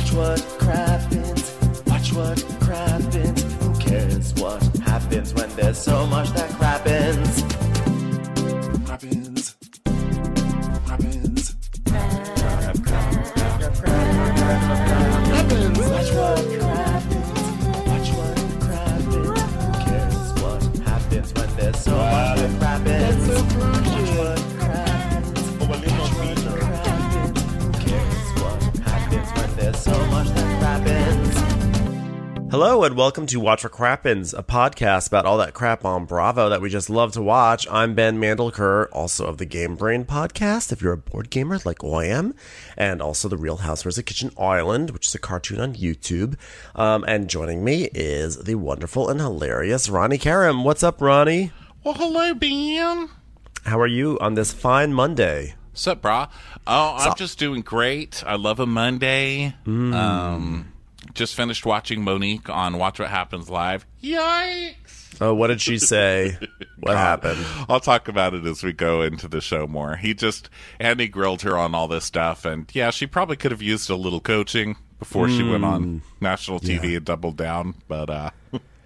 Watch what crappens. Watch what crappens. Who cares what happens when there's so much that crappens? Crappens. Crappens. Crappens. Watch what crappens. Watch what crappens. Who cares what happens when there's so much that crappens? Watch what crappens. Watch what crappens. Who cares what happens when there's so much that crappens? Hello and welcome to Watch What Crappens, a podcast about all that crap on Bravo that we just love to watch. I'm Ben Mandelker, also of the Game Brain podcast, if you're a board gamer like I am, and also the Real Housewives of Kitchen Island, which is a cartoon on YouTube. And joining me is the wonderful and hilarious Ronnie Karam. What's up, Ronnie? Well, hello, Ben. How are you on this fine Monday? Sup, brah? Oh, I'm just doing great. I love a Monday. Just finished watching Monique on Watch What Happens Live. Yikes! Oh, what did she say? What happened? I'll talk about it as we go into the show more. Andy grilled her on all this stuff, and yeah, she probably could have used a little coaching before she went on national TV and doubled down, but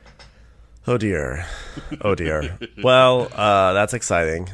Oh dear. Oh dear. Well, that's exciting.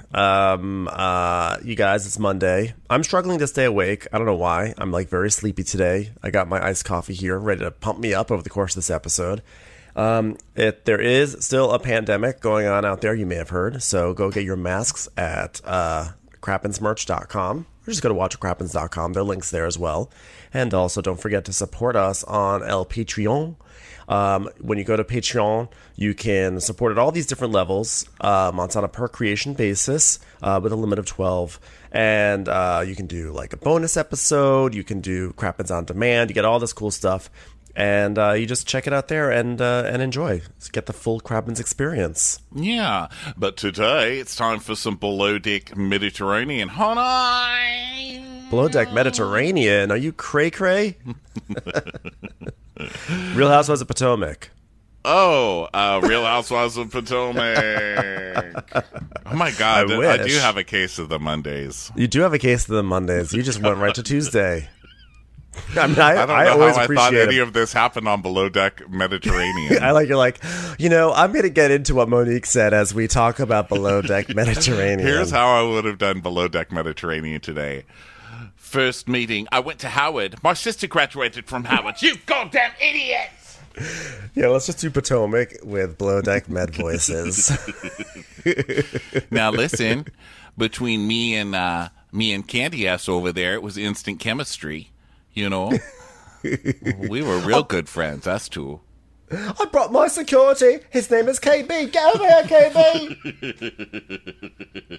You guys, it's Monday. I'm struggling to stay awake. I don't know why. I'm like very sleepy today. I got my iced coffee here, ready to pump me up over the course of this episode. There is still a pandemic going on out there, you may have heard. So go get your masks at crappensmerch.com. Or just go to watchcrappens.com. There are links there as well. And also don't forget to support us on El Patreon. When you go to Patreon, you can support at all these different levels. It's on a per creation basis with a limit of 12. And you can do like a bonus episode. You can do Crappens on demand. You get all this cool stuff. And you just check it out there and enjoy. Get the full Crappens experience. yeah. But today, it's time for some Below Deck Mediterranean. Honey! Below Deck Mediterranean. Are you cray-cray? Real Housewives of Potomac. Oh, Real Housewives of Potomac. Oh, my God. I do have a case of the Mondays. You do have a case of the Mondays. You just went right to Tuesday. I mean, I don't know always how I thought appreciate any of this happened on Below Deck Mediterranean. you're like, I'm going to get into what Monique said as we talk about Below Deck Mediterranean. Here's how I would have done Below Deck Mediterranean today. First meeting, I went to Howard. My sister graduated from Howard. You goddamn idiots! Yeah, let's just do Potomac with Below Deck Med voices. Now listen, between me and Candy Ass over there, it was instant chemistry. You know, we were real good friends. Us two. I brought my security. His name is KB. Get over here, KB.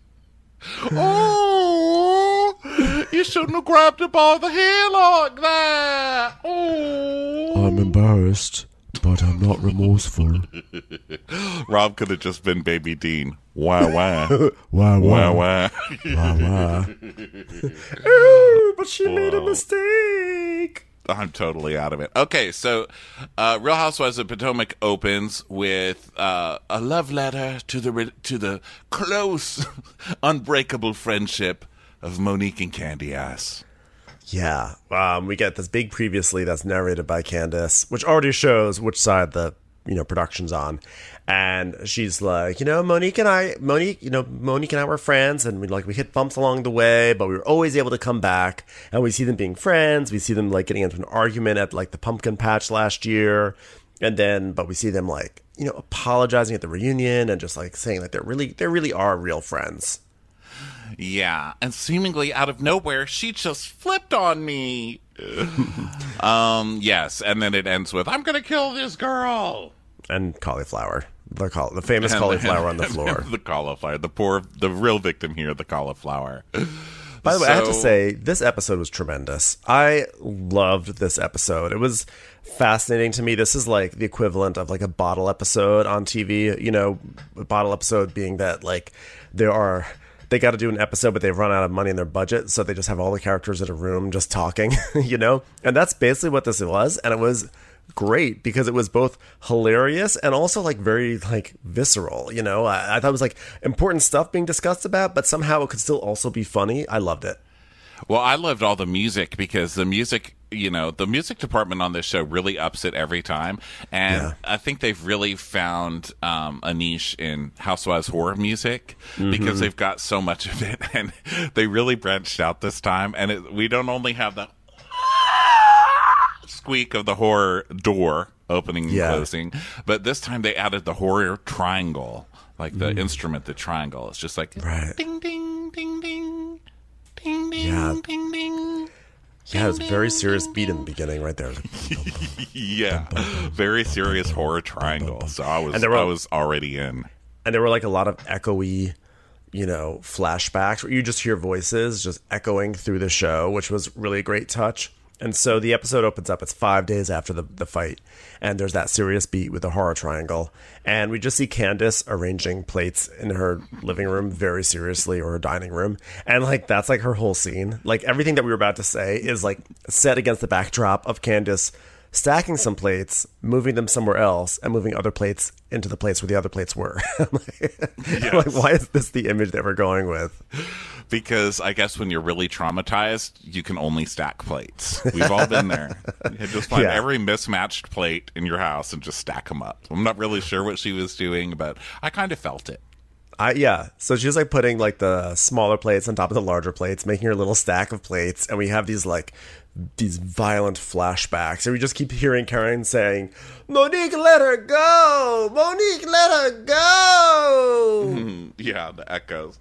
Oh, you shouldn't have grabbed her by the hair like that. Oh. I'm embarrassed, but I'm not remorseful. Rob could have just been Baby Dean. Wah, wah. Wah, Wah, wah. wah, wah. Oh, but she made a mistake. I'm totally out of it. Okay, so Real Housewives of Potomac opens with a love letter to the close, unbreakable friendship of Monique and Candy Ass. Yeah, we get this big previously that's narrated by Candace, which already shows which side the production's on. And she's like, Monique and I were friends, and we hit bumps along the way, but we were always able to come back. And we see them being friends. We see them like getting into an argument at like the pumpkin patch last year, but we see them like apologizing at the reunion and just like saying that they really are real friends. Yeah, and seemingly out of nowhere, she just flipped on me. Yes, and then it ends with, I'm gonna kill this girl. And cauliflower. The famous cauliflower on the floor. The cauliflower. The real victim here, the cauliflower. By the way, I have to say, this episode was tremendous. I loved this episode. It was fascinating to me. This is like the equivalent of like a bottle episode on TV. A bottle episode being that like they got to do an episode, but they've run out of money in their budget, so they just have all the characters in a room just talking, And that's basically what this was, and it was great because it was both hilarious and also like very like visceral. I thought it was like important stuff being discussed about, but somehow it could still also be funny. I loved it. Well, I loved all the music because the music the music department on this show really ups it every time. And Yeah. I think they've really found a niche in Housewives horror music because they've got so much of it. And they really branched out this time. And we don't only have the squeak of the horror door opening and closing, but this time they added the horror triangle, like the instrument, the triangle. It's just like Right. ding, ding, ding, ding, ding, ding, Yeah. ding, ding. Yeah, it's a very serious beat in the beginning right there. Yeah, very serious horror triangle. So I And there were- was already in. And there were like a lot of echoey, flashbacks where you just hear voices just echoing through the show, which was really a great touch. And so the episode opens up. It's 5 days after the fight, and there's that serious beat with the horror triangle. And we just see Candace arranging plates in her living room very seriously, or her dining room. And like that's like her whole scene. Like everything that we were about to say is like set against the backdrop of Candace stacking some plates, moving them somewhere else, and moving other plates into the place where the other plates were. Like, why is this the image that we're going with? Because I guess when you're really traumatized, you can only stack plates. We've all been there. You just find Yeah. every mismatched plate in your house and just stack them up. I'm not really sure what she was doing, but I kind of felt it. So she was like putting like the smaller plates on top of the larger plates, making her little stack of plates, and we have these violent flashbacks, and we just keep hearing Karen saying, "Monique, let her go! Monique, let her go!" Yeah, the echoes.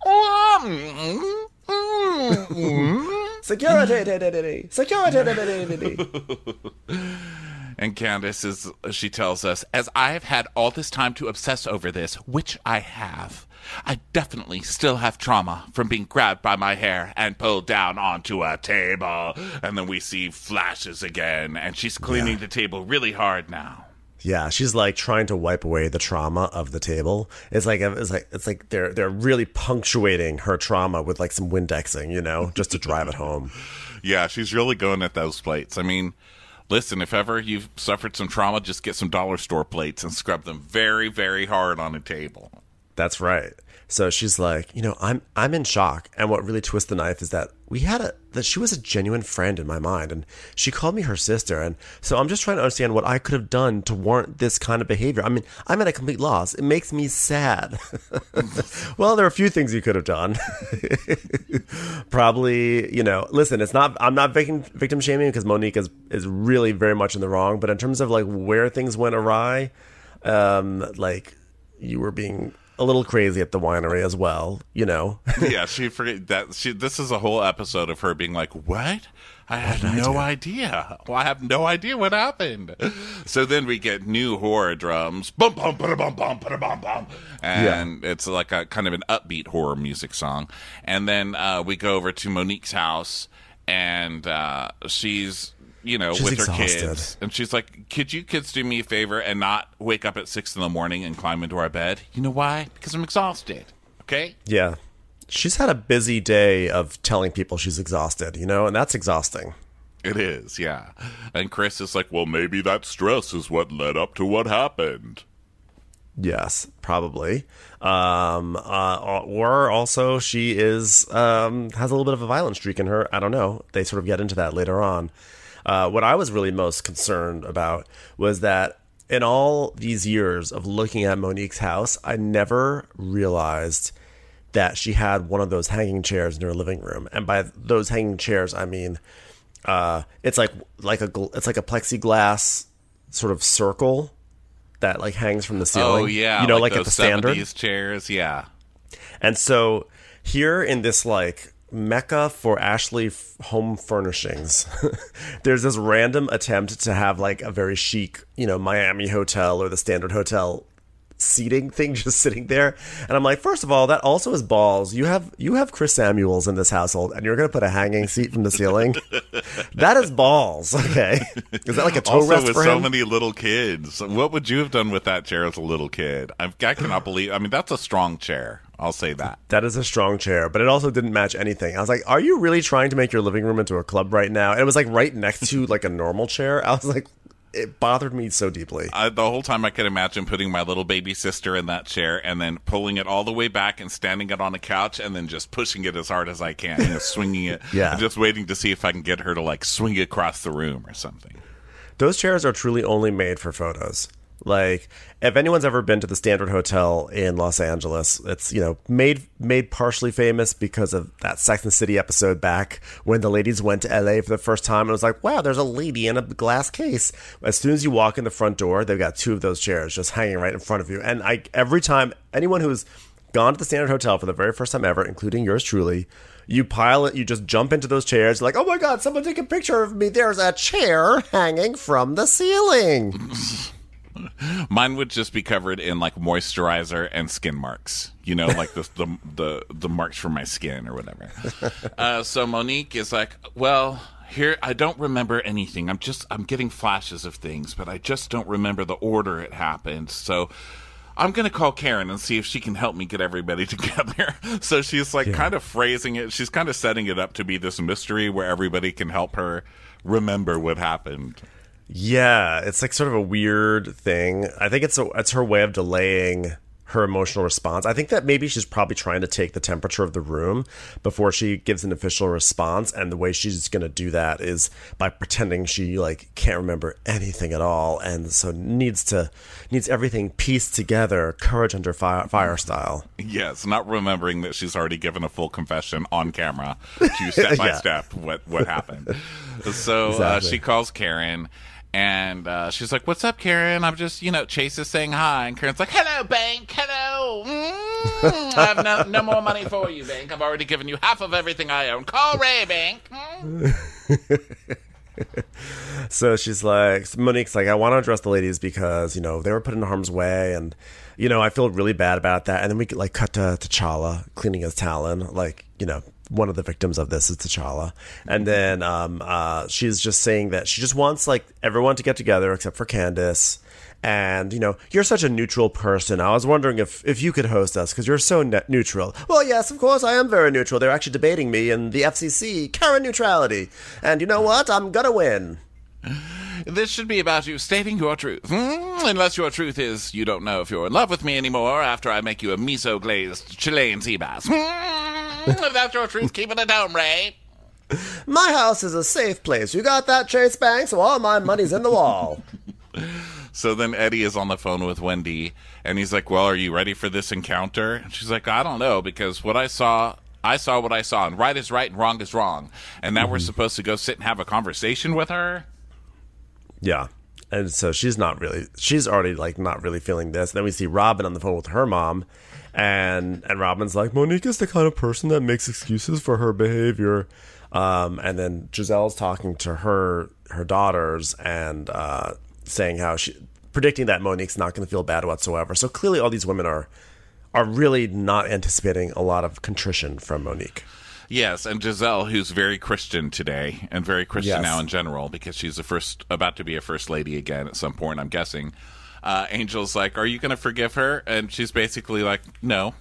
Security, security. And Candace she tells us, as I've had all this time to obsess over this, which I have, I definitely still have trauma from being grabbed by my hair and pulled down onto a table. And then we see flashes again, and she's cleaning the table really hard now. Yeah, she's like trying to wipe away the trauma of the table. It's like they're really punctuating her trauma with like some Windexing, just to drive it home. Yeah, she's really going at those plates. I mean, listen, if ever you've suffered some trauma, just get some dollar store plates and scrub them very, very hard on a table. That's right. So she's like, I'm in shock. And what really twists the knife is that that she was a genuine friend in my mind, and she called me her sister. And so I'm just trying to understand what I could have done to warrant this kind of behavior. I mean, I'm at a complete loss. It makes me sad. Well, there are a few things you could have done. Probably, listen, I'm not victim shaming, because Monique is really very much in the wrong. But in terms of like where things went awry, like you were being a little crazy at the winery as well, Yeah, she forget that this is a whole episode of her being like, "What? I had no idea. Well, I have no idea what happened." So then we get new horror drums, bum bum bum bum bum bum bum, and it's like a kind of an upbeat horror music song. And then we go over to Monique's house, and she's with her exhausted. kids. And she's like, "Could you kids do me a favor and not wake up at 6 a.m. and climb into our bed? You know why? Because I'm exhausted. Okay?" Yeah. She's had a busy day of telling people she's exhausted, and that's exhausting. It is, yeah. And Chris is like, "Well, maybe that stress is what led up to what happened." Yes, probably. Or also she has a little bit of a violent streak in her. I don't know. They sort of get into that later on. What I was really most concerned about was that in all these years of looking at Monique's house, I never realized that she had one of those hanging chairs in her living room. And by those hanging chairs, I mean it's like a plexiglass sort of circle that like hangs from the ceiling. Oh yeah, like at those the standard 70s chairs. Yeah. And so here in this like mecca for Ashley home furnishings, there's this random attempt to have like a very chic, Miami hotel or the Standard Hotel seating thing just sitting there. And I'm like, first of all, that also is balls. You have Chris Samuels in this household, and you're going to put a hanging seat from the ceiling. That is balls. Okay. Is that like a toe Also, rest with for so him? many little kids, what would you have done with that chair as a little kid? I cannot believe. I mean, that's a strong chair. I'll say that. That is a strong chair, but it also didn't match anything. I was like, are you really trying to make your living room into a club right now? And it was like right next to like a normal chair. I was like, it bothered me so deeply. The whole time I could imagine putting my little baby sister in that chair and then pulling it all the way back and standing it on a couch and then just pushing it as hard as I can, swinging it, and just waiting to see if I can get her to like swing it across the room or something. Those chairs are truly only made for photos. Like, if anyone's ever been to the Standard Hotel in Los Angeles, it's, made partially famous because of that Sex and the City episode back when the ladies went to LA for the first time. And it was like, wow, there's a lady in a glass case. As soon as you walk in the front door, they've got 2 of those chairs just hanging right in front of you. And every time, anyone who's gone to the Standard Hotel for the very first time ever, including yours truly, you just jump into those chairs, like, oh my God, someone take a picture of me. There's a chair hanging from the ceiling. Mine would just be covered in like moisturizer and skin marks, like the marks from my skin or whatever. So Monique is like, well, here, I don't remember anything. I'm getting flashes of things, but I just don't remember the order it happened. So I'm going to call Karen and see if she can help me get everybody together. So she's like kind of phrasing it. She's kind of setting it up to be this mystery where everybody can help her remember what happened. Yeah, it's like sort of a weird thing. I think it's her way of delaying her emotional response. I think that maybe she's probably trying to take the temperature of the room before she gives an official response, and the way she's going to do that is by pretending she like can't remember anything at all, and so needs everything pieced together, Courage Under Fire style. Yes, not remembering that she's already given a full confession on camera to step by step what happened. So exactly. She calls Karen. And she's like, what's up, Karen? I'm just, Chase is saying hi. And Karen's like, hello, Bank. Hello. I have no more money for you, Bank. I've already given you half of everything I own. Call Ray, Bank. So she's like, Monique's like, I want to address the ladies because, they were put in harm's way. And, I feel really bad about that. And then we like cut to T'Challa cleaning his talon. Like, one of the victims of this is T'Challa. And then she's just saying that she just wants like everyone to get together except for Candace. And, you're such a neutral person. I was wondering if you could host us because you're so neutral. Well, yes, of course, I am very neutral. They're actually debating me in the FCC, Karen neutrality. And you know what? I'm going to win. This should be about you stating your truth. Unless your truth is you don't know if you're in love with me anymore after I make you a miso-glazed Chilean sea bass. If that's your truth, keep it at home, Ray. My house is a safe place. You got that, Chase Bank? So all my money's in the wall. So then Eddie is on the phone with Wendy, and he's like, well, are you ready for this encounter? And she's like, I don't know, because what I saw what I saw, and right is right and wrong is wrong. And now we're supposed to go sit and have a conversation with her? Yeah. And so she's already like not really feeling this. Then we see Robin on the phone with her mom, and Robin's like, Monique is the kind of person that makes excuses for her behavior. And then Giselle's talking to her daughters and saying how predicting that Monique's not going to feel bad whatsoever. So clearly all these women are really not anticipating a lot of contrition from Monique. Yes, and Giselle, who's very Christian today, and very Christian now in general, because she's about to be a first lady again at some point, I'm guessing. Angel's like, are you going to forgive her? And she's basically like, no.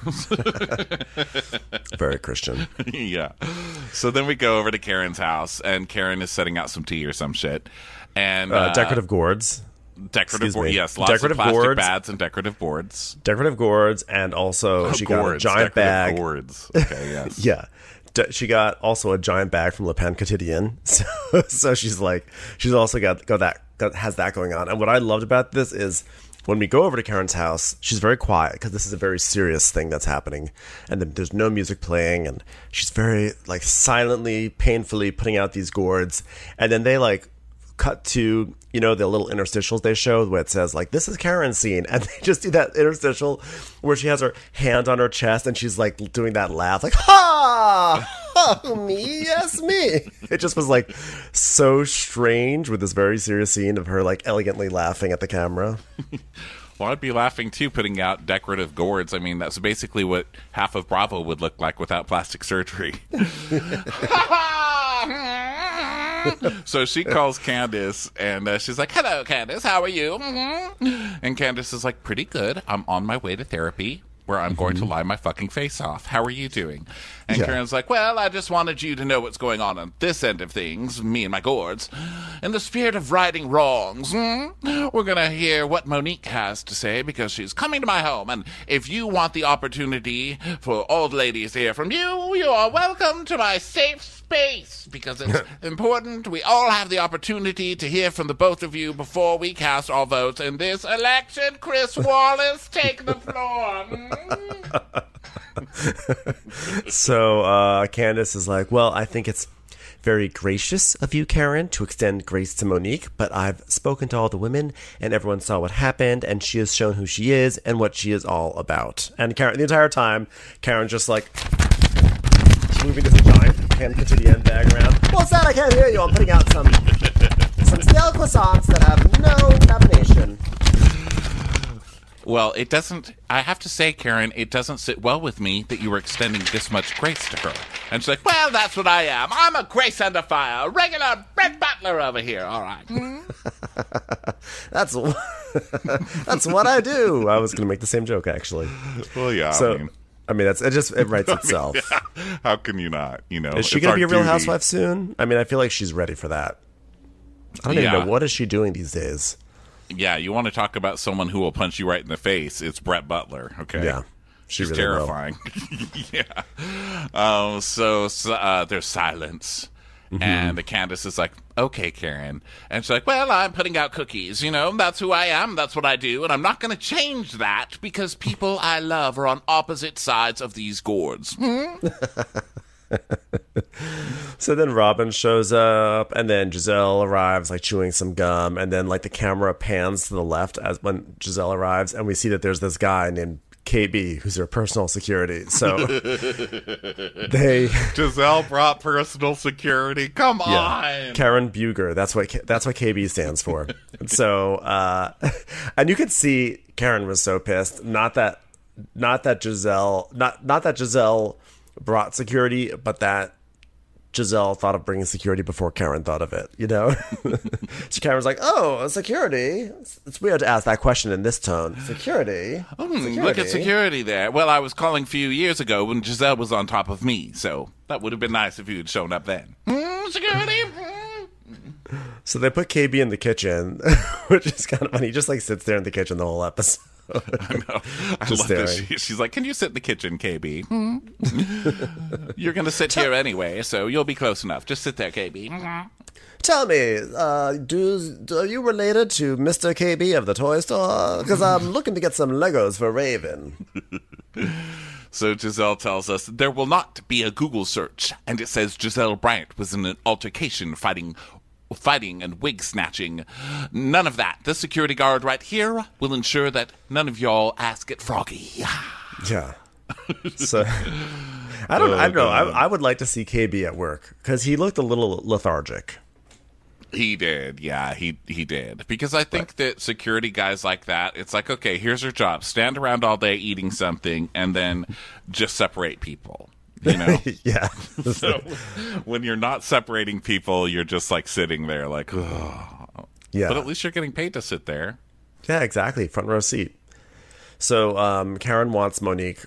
Very Christian. Yeah. So then we go over to Karen's house, and Karen is setting out some tea or some shit. And decorative gourds. Decorative boards, yes. Lots of plastic boards, bads and decorative boards. Decorative gourds, and also she got a giant bag. Gourds. Okay, yes. Yeah. She got also a giant bag from Le Pen Quotidien. So she's also got that, has that going on. And what I loved about this is when we go over to Karen's house, she's very quiet because this is a very serious thing that's happening. And then there's no music playing, and she's very like silently, painfully putting out these gourds. And then they like cut to, the little interstitials they show where it says like, this is Karen's scene. And they just do that interstitial where she has her hand on her chest and she's like doing that laugh like, ha, oh, me, yes, me. It just was like so strange with this very serious scene of her like elegantly laughing at the camera. Well, I'd be laughing too, putting out decorative gourds. I mean, that's basically what half of Bravo would look like without plastic surgery. So she calls Candace, and she's like, hello, Candace, how are you? And Candace is like, pretty good. I'm on my way to therapy. where I'm going to lie my fucking face off. How are you doing? And Yeah. Karen's like, well, I just wanted you to know what's going on this end of things, me and my gourds. In the spirit of righting wrongs, we're going to hear what Monique has to say because she's coming to my home. And if you want the opportunity for old ladies to hear from you, you are welcome to my safe space because it's important. We all have the opportunity to hear from the both of you before we cast our votes in this election. Chris Wallace, take the floor. So Candace is like, well, I think it's very gracious of you, Karen, to extend grace to Monique, but I've spoken to all the women and everyone saw what happened and she has shown who she is and what she is all about. And Karen, the entire time, Karen just like moving this giant Pan Cotidienne bag around. What's that? I can't hear you. I'm putting out some stale croissants that have no caffeination. Well, it doesn't, I have to say, Karen, it doesn't sit well with me that you were extending this much grace to her. And she's like, well, that's what I am. I'm a grace under fire, a regular Brett Butler over here. All right. That's what I do. I was going to make the same joke, actually. Well, yeah. So, it writes itself. How can you not? You know, Is she going to be a Real Housewife soon? I mean, I feel like she's ready for that. I don't even know. What is she doing these days? Yeah, you want to talk about someone who will punch you right in the face? It's Brett Butler. Okay. Yeah, she's really terrifying. Yeah. So there's silence, and Candace is like, "Okay, Karen," and she's like, "Well, I'm putting out cookies. You know, that's who I am. That's what I do, and I'm not going to change that because people I love are on opposite sides of these gourds." So then Robin shows up, and then Giselle arrives, like chewing some gum, and then like the camera pans to the left as when Giselle arrives, and we see that there's this guy named KB who's her personal security. So Giselle brought personal security. Come on, Karen Buger. That's what KB stands for. So and you could see Karen was so pissed. Not that Giselle brought security, but that Giselle thought of bringing security before Karen thought of it, you know? So Karen's like, oh, security? It's weird to ask that question in this tone. Security? Look at security there. Well, I was calling a few years ago when Giselle was on top of me, so that would have been nice if you had shown up then. Security? So they put KB in the kitchen, which is kind of funny. He just like sits there in the kitchen the whole episode. I know. I love this. She's like, can you sit in the kitchen, KB? You're going to sit here anyway, so you'll be close enough. Just sit there, KB. Tell me, are you related to Mr. KB of the toy store? Because I'm looking to get some Legos for Raven. So Giselle tells us there will not be a Google search, and it says Giselle Bryant was in an altercation fighting and wig snatching. None of that. The security guard right here will ensure that none of y'all ask it Froggy. Yeah. So I don't know. I would like to see KB at work because he looked a little lethargic. He did. Yeah, he did. Because I think that security guys like that, it's like, okay, here's your job. Stand around all day eating something and then just separate people. You know? Yeah. So when you're not separating people, you're just like sitting there like, oh. Yeah. But at least you're getting paid to sit there. Yeah, exactly. Front row seat. So Karen wants Monique.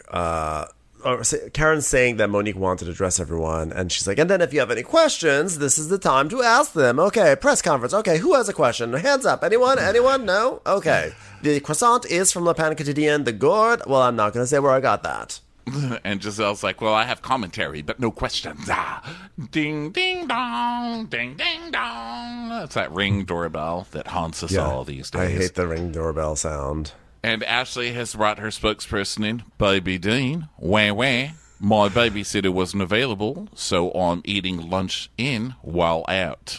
Karen's saying that Monique wanted to address everyone, and she's like, and then if you have any questions, this is the time to ask them. Okay, press conference. Okay, who has a question? Hands up. Anyone? Anyone? No? Okay. The croissant is from Le Pan Quotidien. The gourd? Well, I'm not going to say where I got that. And Giselle's like, well, I have commentary, but no questions. Ding, ding, dong, ding, ding, dong. That's that Ring doorbell that haunts us all these days. I hate the Ring doorbell sound. And Ashley has brought her spokesperson in, Baby Dean. Wah, wah. My babysitter wasn't available, so I'm eating lunch in while out.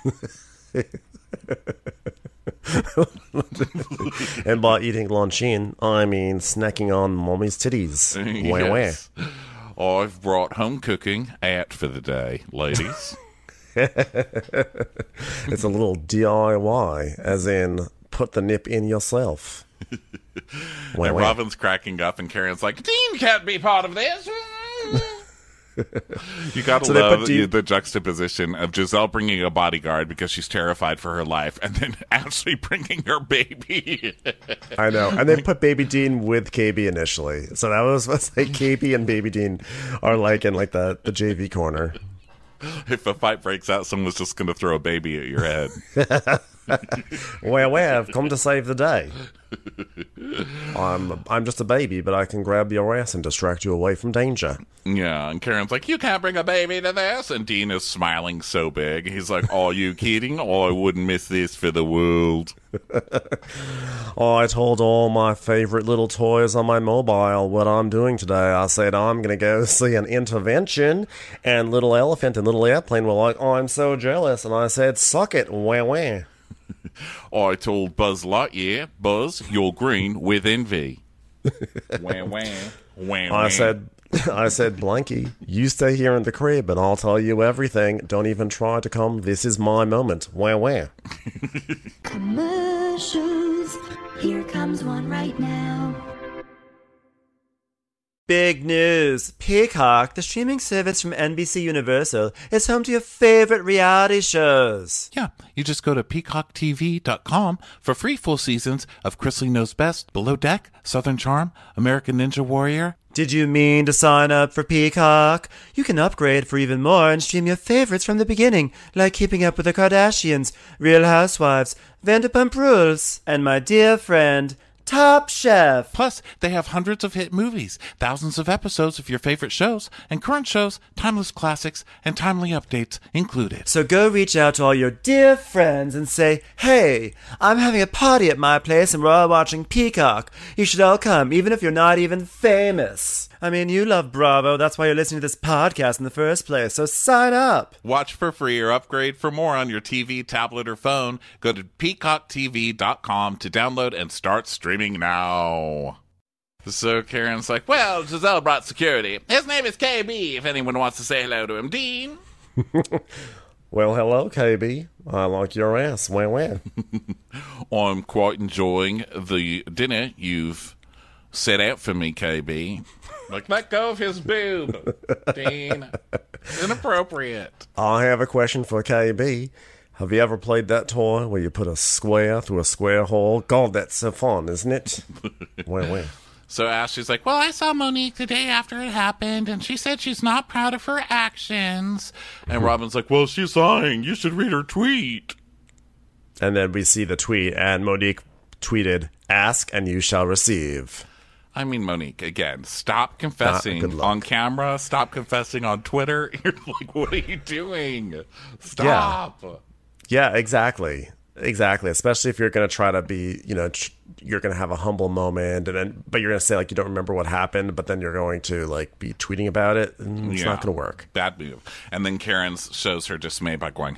And by eating lunch in, I mean snacking on mommy's titties. Yes. I've brought home cooking out for the day, ladies. It's a little DIY, as in put the nip in yourself. And Robin's cracking up, and Karen's like, Dean can't be part of this. You gotta So they love put Dean- the juxtaposition of Giselle bringing a bodyguard because she's terrified for her life, and then Ashley bringing her baby. I know. And they put Baby Dean with KB initially. So that was like KB and Baby Dean are like in like the JV corner. If a fight breaks out, someone's just going to throw a baby at your head. Well, I've come to save the day. I'm just a baby, but I can grab your ass and distract you away from danger. Yeah, and Karen's like, you can't bring a baby to this. And Dean is smiling so big. He's like, are you kidding? Oh, I wouldn't miss this for the world. I told all my favorite little toys on my mobile what I'm doing today. I said I'm going to go see an intervention, and Little Elephant and Little Airplane were like, oh, I'm so jealous. And I said, suck it, wah wah. I told Buzz Lightyear, Buzz, you're green with envy. Wah, wah, wah, wah. I said, Blanky, you stay here in the crib and I'll tell you everything. Don't even try to come. This is my moment. Wah wah. Commercials. Here comes one right now. Big news! Peacock, the streaming service from NBC Universal, is home to your favorite reality shows. Yeah, you just go to peacocktv.com for free full seasons of Chrisley Knows Best, Below Deck, Southern Charm, American Ninja Warrior. Did you mean to sign up for Peacock? You can upgrade for even more and stream your favorites from the beginning, like Keeping Up with the Kardashians, Real Housewives, Vanderpump Rules, and my dear friend, Top Chef. Plus, they have hundreds of hit movies, thousands of episodes of your favorite shows, and current shows, timeless classics, and timely updates included. So go reach out to all your dear friends and say, hey, I'm having a party at my place and we're all watching Peacock. You should all come, even if you're not even famous. I mean, you love Bravo. That's why you're listening to this podcast in the first place. So sign up. Watch for free or upgrade for more on your TV, tablet, or phone. Go to peacocktv.com to download and start streaming now. So Karen's like, well, Giselle brought security. His name is KB, if anyone wants to say hello to him. Dean? Well, hello, KB. I like your ass. Wah wah. I'm quite enjoying the dinner you've set out for me, KB. Like, let go of his boob, Dean. Inappropriate. I have a question for KB. Have you ever played that toy where you put a square through a square hole? God, that's so fun, isn't it? Wah wah. So Ashley's like, well, I saw Monique the day after it happened, and she said she's not proud of her actions. And Robin's like, well, she's lying. You should read her tweet. And then we see the tweet, and Monique tweeted, ask and you shall receive. I mean, Monique, again, stop confessing good luck. on camera. Stop confessing on Twitter. You're like, what are you doing? Stop. Yeah, exactly. Exactly. Especially if you're going to try to be, you're going to have a humble moment, but you're going to say, like, you don't remember what happened, but then you're going to, like, be tweeting about it. And it's not going to work. Bad move. And then Karen shows her dismay by going,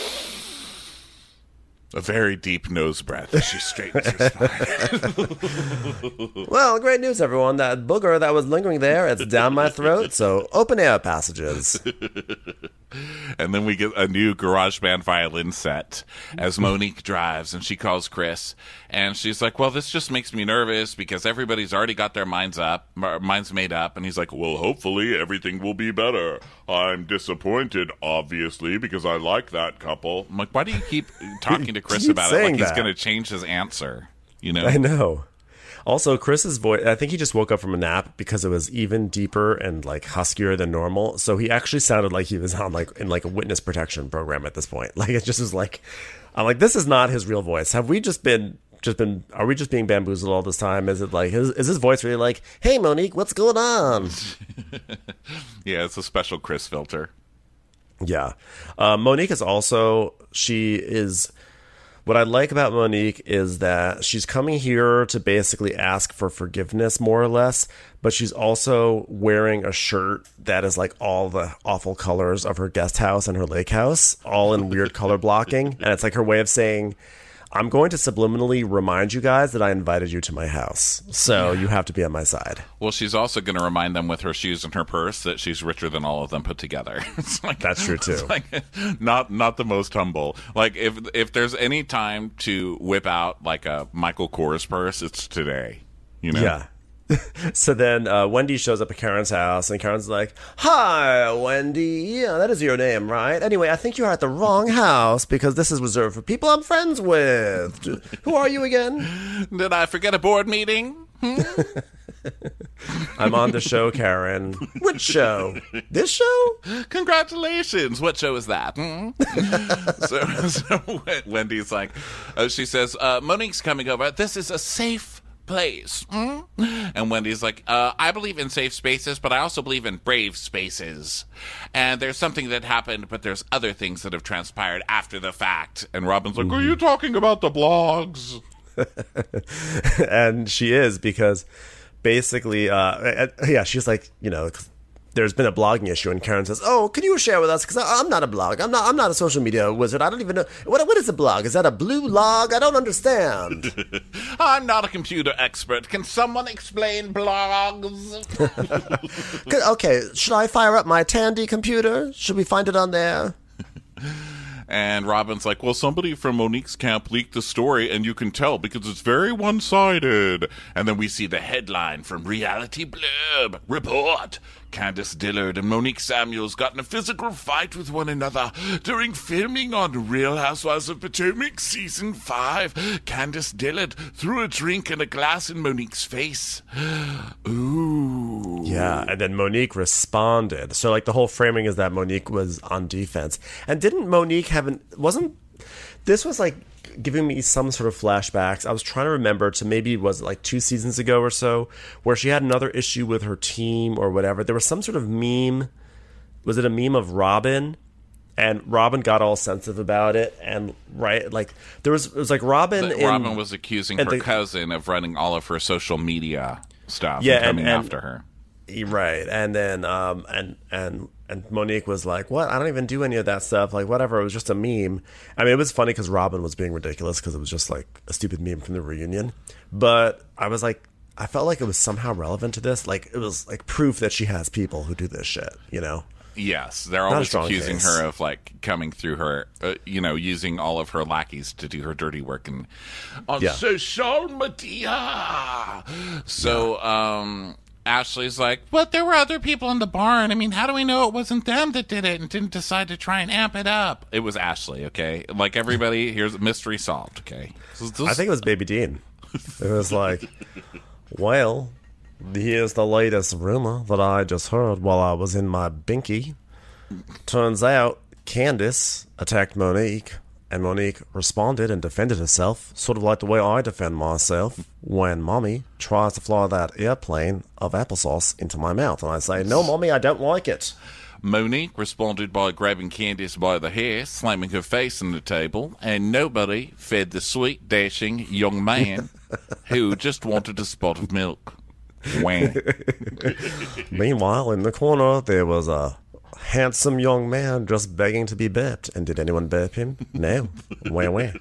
a very deep nose breath as she straightens her spine. Well, great news, everyone. That booger that was lingering there, it's down my throat, so open air passages. And then we get a new GarageBand violin set as Monique drives, and she calls Chris, and she's like, well, this just makes me nervous because everybody's already got their minds made up. And he's like, well, hopefully everything will be better. I'm disappointed, obviously, because I like that couple. I'm like, why do you keep talking to Chris about it like he's going to change his answer? I know. Also, Chris's voice, I think he just woke up from a nap because it was even deeper and like huskier than normal. So he actually sounded like he was on in a witness protection program at this point. Like, it just was like, I'm like, this is not his real voice. Have we are we just being bamboozled all this time? Is it like, is his voice really like, hey, Monique, what's going on? Yeah, it's a special Chris filter. Yeah. Monique is also, what I like about Monique is that she's coming here to basically ask for forgiveness, more or less, but she's also wearing a shirt that is like all the awful colors of her guest house and her lake house, all in weird color blocking. And it's like her way of saying, I'm going to subliminally remind you guys that I invited you to my house, so you have to be on my side. Well, she's also going to remind them with her shoes and her purse that she's richer than all of them put together. It's like, that's true too. It's like, not the most humble. Like, if there's any time to whip out like a Michael Kors purse, it's today. Yeah. So then Wendy shows up at Karen's house, and Karen's like, "Hi, Wendy. Yeah, that is your name, right? Anyway, I think you're at the wrong house because this is reserved for people I'm friends with. Who are you again?" Did I forget a board meeting? "I'm on the show, Karen." "Which show? This show?" Congratulations. What show is that? So Wendy's like, she says, Monique's coming over. This is a safe place. And Wendy's like, I believe in safe spaces, but I also believe in brave spaces. And there's something that happened, but there's other things that have transpired after the fact. And Robin's like, are you talking about the blogs? And she is, because basically, she's like, there's been a blogging issue, and Karen says, "Oh, can you share with us? Because I'm not a blog. I'm not a social media wizard. I don't even know what is a blog. Is that a blue log? I don't understand." I'm not a computer expert. Can someone explain blogs? Okay, should I fire up my Tandy computer? Should we find it on there? And Robin's like, well, somebody from Monique's camp leaked the story, and you can tell because it's very one-sided. And then we see the headline from Reality Blurb. Report. Candace Dillard and Monique Samuels got in a physical fight with one another during filming on Real Housewives of Potomac Season 5. Candace Dillard threw a drink and a glass in Monique's face. Ooh. Yeah, and then Monique responded. So, the whole framing is that Monique was on defense. And didn't Monique this was, giving me some sort of flashbacks. I was trying to remember to maybe, was it 2 seasons ago or so, where she had another issue with her team or whatever. There was some sort of meme. Was it a meme of Robin? And Robin got all sensitive about it. And, right, it was Robin... Robin was accusing her cousin of running all of her social media stuff and coming after her. Right, and then and Monique was like, "What? I don't even do any of that stuff. Whatever. It was just a meme." I mean, it was funny because Robin was being ridiculous because it was just a stupid meme from the reunion. But I was like, I felt like it was somehow relevant to this. It was proof that she has people who do this shit. Yes, they're always accusing her of coming through her, using all of her lackeys to do her dirty work on social media. So, Ashley's like, but there were other people in the barn. I mean, how do we know it wasn't them that did it and didn't decide to try and amp it up? It was Ashley, okay? Everybody, here's a mystery solved, okay? I think it was Baby Dean. It was well, here's the latest rumor that I just heard while I was in my binky. Turns out Candace attacked Monique, and Monique responded and defended herself, sort of like the way I defend myself when Mommy tries to fly that airplane of applesauce into my mouth. And I say, "No, Mommy, I don't like it." Monique responded by grabbing Candace by the hair, slamming her face on the table, and nobody fed the sweet, dashing young man who just wanted a spot of milk. Wham. Meanwhile, in the corner, there was a handsome young man just begging to be burped. And did anyone burp him? No. Where?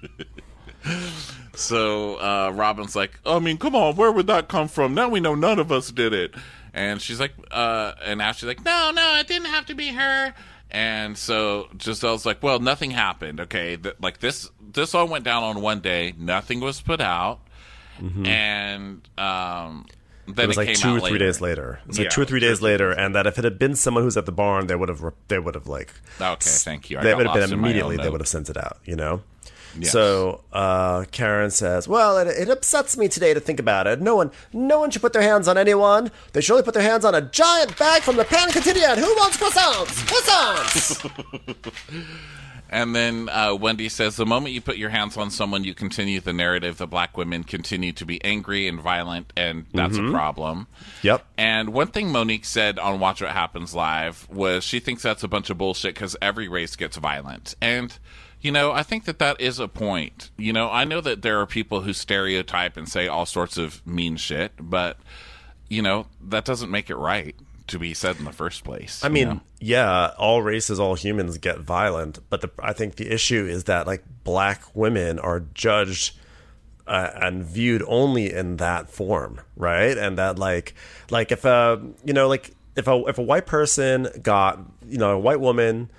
So Robin's like, I mean, come on, where would that come from? Now we know none of us did it. And she's like, and Ashley's like, no, it didn't have to be her. And so Giselle's like, well, nothing happened, okay? This all went down on one day. Nothing was put out. Mm-hmm. And then it was 2 or 3 days later. It was 2 or 3 days later, and that if it had been someone who's at the barn, they would have okay, thank you. They would have been immediately. They would have sent it out. Yes. So Karen says, "Well, it upsets me today to think about it. No one should put their hands on anyone. They should only put their hands on a giant bag from the Pan Quotidian. Who wants croissants? Croissants!" And then Wendy says, the moment you put your hands on someone, you continue the narrative that black women continue to be angry and violent, and that's a problem. Yep. And one thing Monique said on Watch What Happens Live was she thinks that's a bunch of bullshit because every race gets violent. And, I think that is a point. I know that there are people who stereotype and say all sorts of mean shit, but, that doesn't make it right to be said in the first place. I mean, yeah, all races, all humans get violent, but I think the issue is that black women are judged and viewed only in that form, right? And that if a white person got a white woman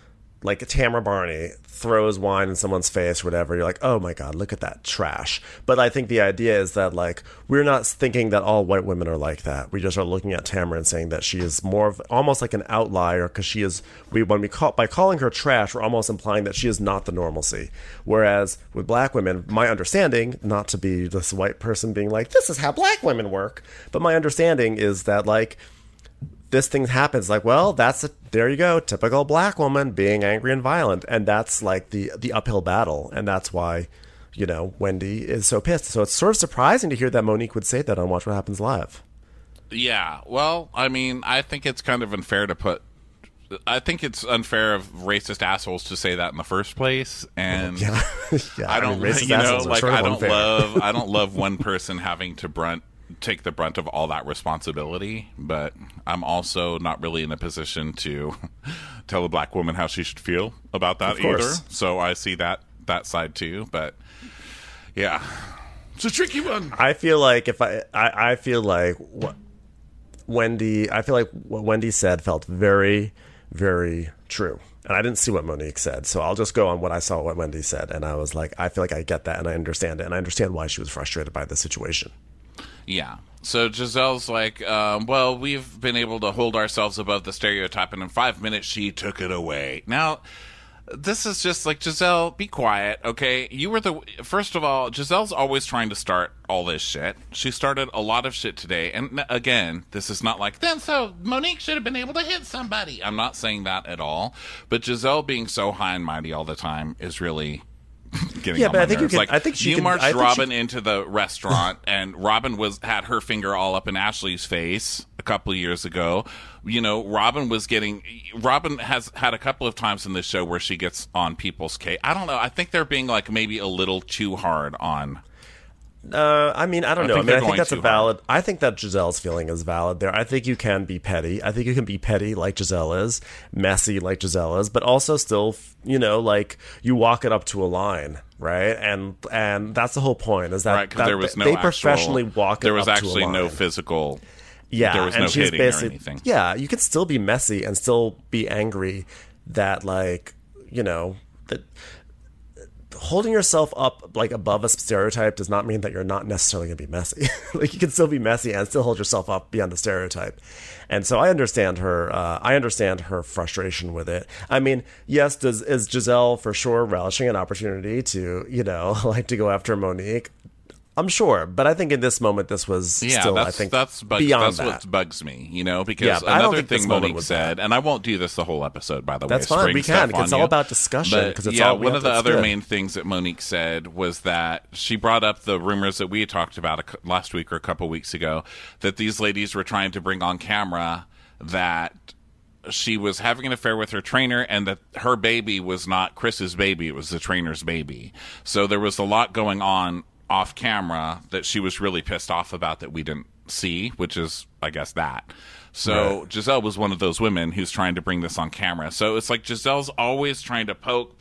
like Tamara Barney throws wine in someone's face or whatever, you're like, oh my God, look at that trash. But I think the idea is that, like, we're not thinking that all white women are like that. We just are looking at Tamara and saying that she is more of almost like an outlier, because she is, by calling her trash, we're almost implying that she is not the normalcy. Whereas with black women, my understanding, not to be this white person being like, this is how black women work, but my understanding is that, like, this thing happens, like, well, there you go, typical black woman being angry and violent, and that's like the uphill battle, and that's why, you know, Wendy is so pissed. So it's sort of surprising to hear that Monique would say that on Watch What Happens Live. Yeah, well, I mean, I think it's kind of unfair I think it's unfair of racist assholes to say that in the first place, and Yeah, I don't, racist you know, assholes are like sort of I don't unfair. I don't love one person having to take the brunt of all that responsibility, but I'm also not really in a position to tell a black woman how she should feel about that Of course. either. So I see that side too, but yeah, it's a tricky one. I feel like I feel like what Wendy said felt very, very true. And I didn't see what Monique said, so I'll just go on what I saw, what Wendy said. And I was like, I feel like I get that, and I understand it, and I understand why she was frustrated by the situation. Yeah. So Giselle's like, well, we've been able to hold ourselves above the stereotype, and in 5 minutes she took it away. Now, this is just like, Giselle, be quiet, okay? First of all, Giselle's always trying to start all this shit. She started a lot of shit today. And again, this is not like, then so Monique should have been able to hit somebody. I'm not saying that at all. But Giselle being so high and mighty all the time is really getting on my nerves. You marched Robin into the restaurant, and Robin had her finger all up in Ashley's face a couple of years ago. You know, Robin has had a couple of times in this show where she gets on people's case. I don't know. I think they're being like maybe a little too hard on. I mean, I don't know. I think that's a valid. hard. I think that Giselle's feeling is valid there. I think you can be petty. I think you can be petty like Giselle is, messy like Giselle is, but also still, you know, like you walk it up to a line, right? And that's the whole point. Is that, right, because there was no they professionally walk it there was up to a actually line. no physical. Yeah, there was and no she's hitting or basically anything. Yeah, you can still be messy and still be angry. That, like, you know, that holding yourself up like above a stereotype does not mean that you're not necessarily going to be messy. Like, you can still be messy and still hold yourself up beyond the stereotype. And so I understand her. I understand her frustration with it. I mean, yes, is Giselle for sure relishing an opportunity to, you know, like to go after Monique? I'm sure, but I think in this moment, this was still, I think, beyond that's that. what bugs me, you know, because Yeah, but I don't another think this thing moment Monique was said, bad. and I won't do this the whole episode, by the way. That's fine. We can, because stuff it's on all you. about discussion. But, Because it's yeah, all one of the that's other good. main things that Monique said was that she brought up the rumors that we had talked about last week or a couple weeks ago, that these ladies were trying to bring on camera that she was having an affair with her trainer, and that her baby was not Chris's baby, it was the trainer's baby. So there was a lot going on off camera that she was really pissed off about that we didn't see, which is, I guess, that. So Right. Giselle was one of those women who's trying to bring this on camera. So it's like Giselle's always trying to poke.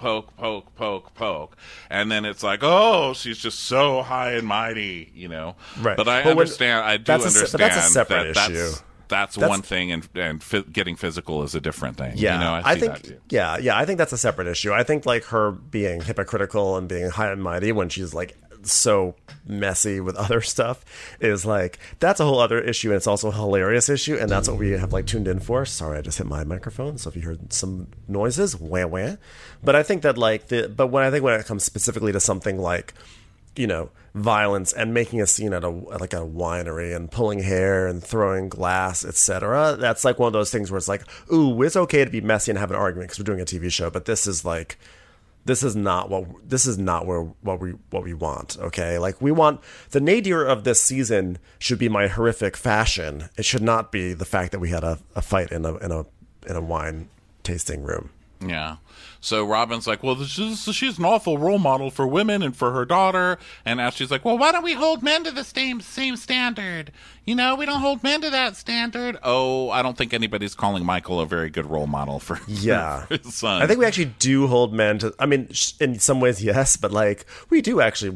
And then it's like, oh, she's just so high and mighty, you know. Right. But I But do understand but that's a separate that issue. That's one thing, and getting physical is a different thing. Yeah, you know, I see think that too. yeah, I think that's a separate issue. I think like her being hypocritical and being high and mighty when she's like so messy with other stuff is like, that's a whole other issue, and it's also a hilarious issue, and that's what we have like tuned in for. Sorry, I just hit my microphone, so if you heard some noises, wah. But I think that like when it comes specifically to something like, you know, violence and making a scene at a winery and pulling hair and throwing glass, etc., that's like one of those things where it's like, ooh, it's okay to be messy and have an argument because we're doing a TV show, but this is not what we want. Okay, like we want the nadir of this season should be my horrific fashion. It should not be the fact that we had a fight in a wine tasting room. Yeah. So Robin's like, well, she's an awful role model for women and for her daughter. And Ashley's like, well, why don't we hold men to the same standard? You know, we don't hold men to that standard. Oh, I don't think anybody's calling Michael a very good role model for his son. I think we actually do hold men to, I mean, in some ways, yes, but like we do actually want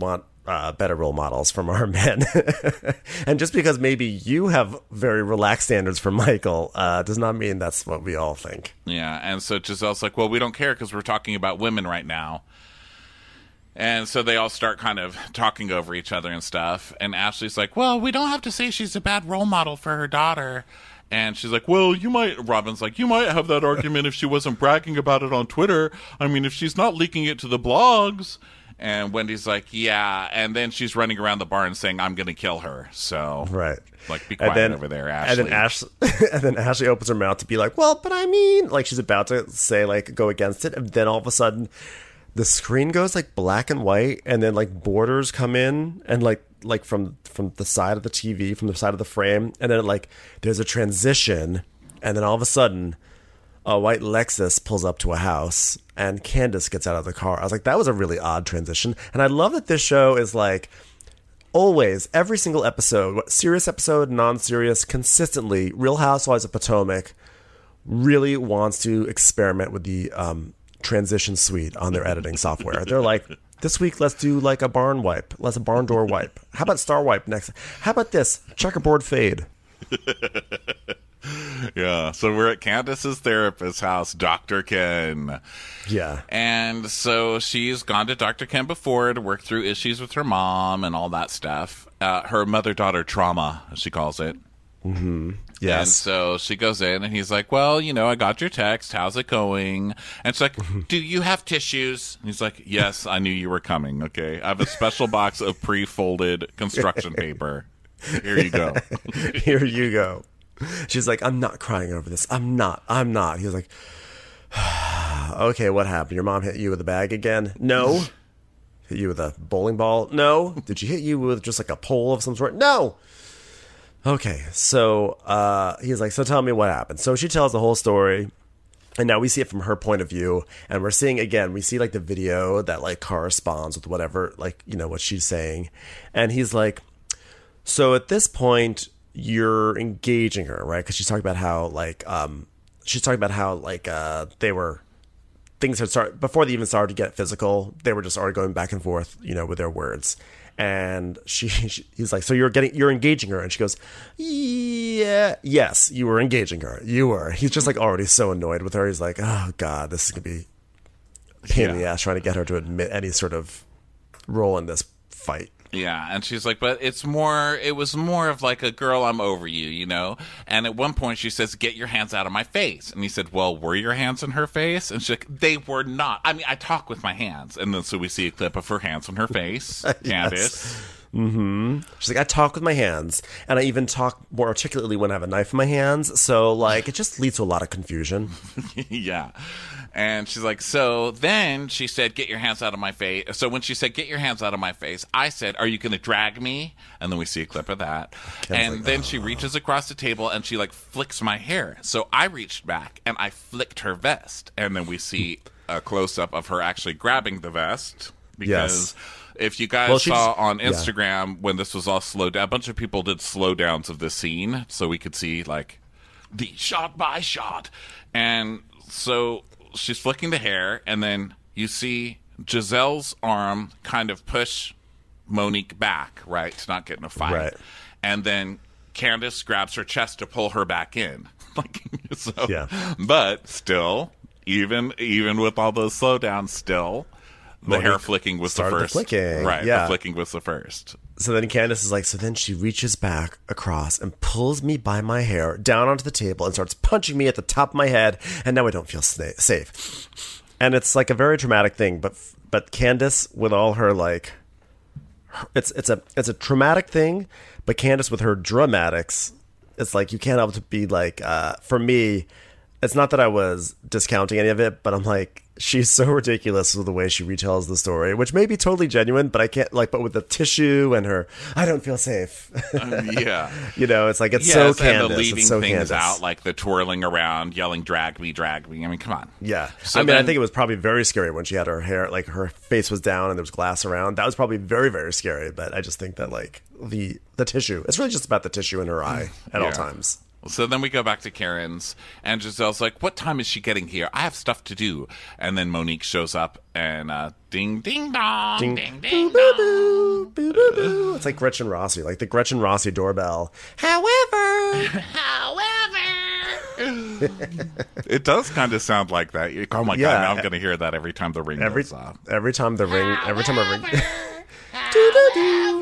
better role models from our men. And just because maybe you have very relaxed standards for Michael does not mean that's what we all think. Yeah, and so Giselle's like, well, we don't care because we're talking about women right now. And so they all start kind of talking over each other and stuff. And Ashley's like, well, we don't have to say she's a bad role model for her daughter. And she's like, well, Robin's like, you might have that argument if she wasn't bragging about it on Twitter. I mean, if she's not leaking it to the blogs. And Wendy's like, yeah. And then she's running around the barn saying, I'm going to kill her. So, right. Like, be quiet over there, Ashley. And then Ashley opens her mouth to be like, well, but I mean, like she's about to say, like, go against it. And then all of a sudden, the screen goes like black and white. And then like borders come in and like from the side of the TV, from the side of the frame. And then like there's a transition. And then all of a sudden, a white Lexus pulls up to a house and Candace gets out of the car. I was like, that was a really odd transition. And I love that this show is like always, every single episode, serious episode, non-serious, consistently, Real Housewives of Potomac really wants to experiment with the transition suite on their editing software. They're like, this week, let's do like a barn wipe. Let's a barn door wipe. How about star wipe next? How about this? Checkerboard fade. Yeah, so we're at Candace's therapist's house, Dr. Ken. Yeah. And so she's gone to Dr. Ken before to work through issues with her mom and all that stuff. Her mother-daughter trauma, as she calls it. Mm-hmm. Yes. And so she goes in and he's like, well, I got your text. How's it going? And she's like, do you have tissues? And he's like, yes, I knew you were coming. Okay. I have a special box of pre-folded construction paper. Here you go. Here you go. She's like, I'm not crying over this. I'm not. He was like, okay, what happened? Your mom hit you with a bag again? No. Hit you with a bowling ball? No. Did she hit you with just like a pole of some sort? No. Okay, so he's like, so tell me what happened. So she tells the whole story, and now we see it from her point of view, and we're seeing, again, we see like the video that like corresponds with whatever, like, what she's saying. And he's like, so at this point, you're engaging her, right? Because she's talking about how they were, things had started before they even started to get physical. They were just already going back and forth, with their words. And he's like, so you're engaging her, and she goes, yeah, yes, you were engaging her. You were. He's just like already so annoyed with her. He's like, oh god, this is gonna be a pain in the ass trying to get her to admit any sort of role in this fight. Yeah, and she's like, but it was more of like a girl, I'm over you, And at one point she says, get your hands out of my face. And he said, well, were your hands in her face? And she's like, they were not. I mean, I talk with my hands. And then so we see a clip of her hands on her face. Candace. Mm-hmm. She's like, I talk with my hands, and I even talk more articulately when I have a knife in my hands. So, like, it just leads to a lot of confusion. Yeah. And she's like, so then she said, get your hands out of my face. So when she said, get your hands out of my face, I said, are you going to drag me? And then we see a clip of that. Ken's and then she reaches across the table and she like flicks my hair. So I reached back and I flicked her vest. And then we see a close up of her actually grabbing the vest. Because if you guys saw on Instagram when this was all slowed down, a bunch of people did slowdowns of this scene. So we could see like the shot by shot. And so she's flicking the hair, and then you see Giselle's arm kind of push Monique back, right, to not get in a fight. Right. And then Candace grabs her chest to pull her back in. But still, even with all those slowdowns, still, the hair flicking was the first. Right, the flicking was the first. So then Candace is like, so then she reaches back across and pulls me by my hair down onto the table and starts punching me at the top of my head, and now I don't feel safe. And it's like a very traumatic thing, but Candace with all her like, it's a traumatic thing, but Candace with her dramatics, it's like you can't help to be like, for me, it's not that I was discounting any of it, but I'm like, she's so ridiculous with the way she retells the story, which may be totally genuine, but I can't but with the tissue and her, I don't feel safe. Yeah. It's like, it's so Candace. And the leaving things Candace. Out, like the twirling around, yelling, drag me. I mean, come on. Yeah. So I think it was probably very scary when she had her hair, like her face was down and there was glass around. That was probably very, very scary. But I just think that like the tissue, it's really just about the tissue in her eye at all times. So then we go back to Karen's, and Giselle's like, what time is she getting here? I have stuff to do. And then Monique shows up, and ding, ding, dong, ding, ding, ding, dong. It's like Gretchen Rossi, like the Gretchen Rossi doorbell. However. It does kind of sound like that. Oh my god! Now I'm going to hear that every time the ring goes off. Every time I ring. Do-do-do.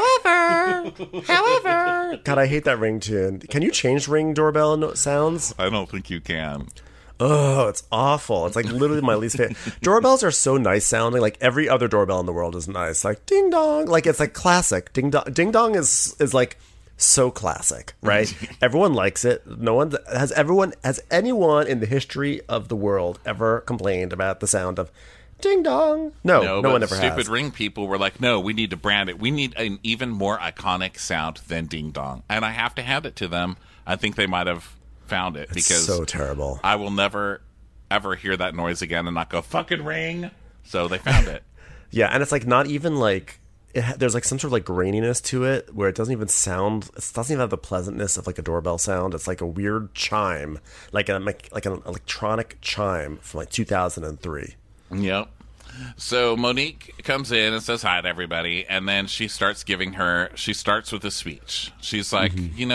However. God, I hate that ringtone. Can you change ring doorbell sounds? I don't think you can. Oh, it's awful. It's like literally my least favorite. Doorbells are so nice sounding. Like every other doorbell in the world is nice. Like ding dong. Like it's like classic. Ding dong. Ding dong is like so classic, right? Everyone likes it. Has anyone in the history of the world ever complained about the sound of ding dong? No one ever has. Stupid ring people were like, no, we need to brand it. We need an even more iconic sound than ding dong. And I have to hand it to them. I think they might have found it because it's so terrible. I will never ever hear that noise again and not go fucking ring. So they found it. Yeah, and it's like not even like there's like some sort of like graininess to it where it doesn't even sound. It doesn't even have the pleasantness of like a doorbell sound. It's like a weird chime, like an electronic chime from like 2003. Yep. So Monique comes in and says hi to everybody, and then she starts with a speech. She's like,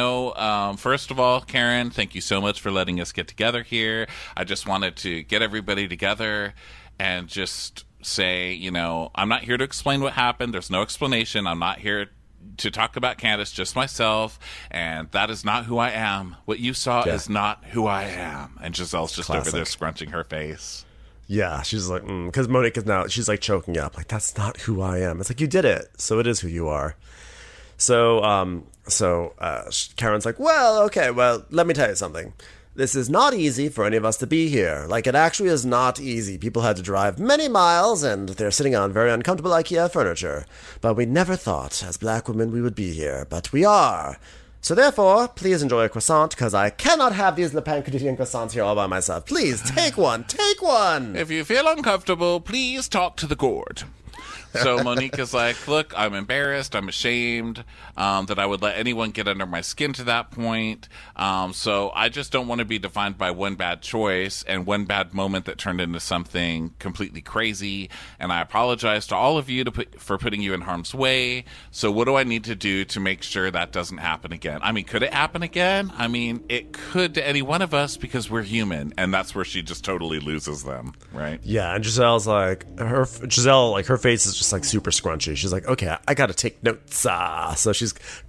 first of all, Karen, thank you so much for letting us get together here. I just wanted to get everybody together and just say, I'm not here to explain what happened. There's no explanation. I'm not here to talk about Candace, just myself, and that is not who I am. What you saw is not who I am. And Giselle's just over there scrunching her face. Yeah, she's like, because Monique is now, she's like choking up, like, that's not who I am. It's like, you did it, so it is who you are. So Karen's like, well, let me tell you something. This is not easy for any of us to be here. Like, it actually is not easy. People had to drive many miles, and they're sitting on very uncomfortable IKEA furniture. But we never thought, as black women, we would be here. But we are. So therefore, please enjoy a croissant, because I cannot have these Le Pain Quotidien croissants here all by myself. Please, take one. Take one. If you feel uncomfortable, please talk to the gourd. So Monique is like, look, I'm embarrassed. I'm ashamed that I would let anyone get under my skin to that point. So I just don't want to be defined by one bad choice and one bad moment that turned into something completely crazy. And I apologize to all of you for putting you in harm's way. So what do I need to do to make sure that doesn't happen again? I mean, could it happen again? I mean, it could to any one of us because we're human. And that's where she just totally loses them, right? Yeah, and Giselle's like, her face is just like super scrunchy. She's like, okay, I gotta take notes. So she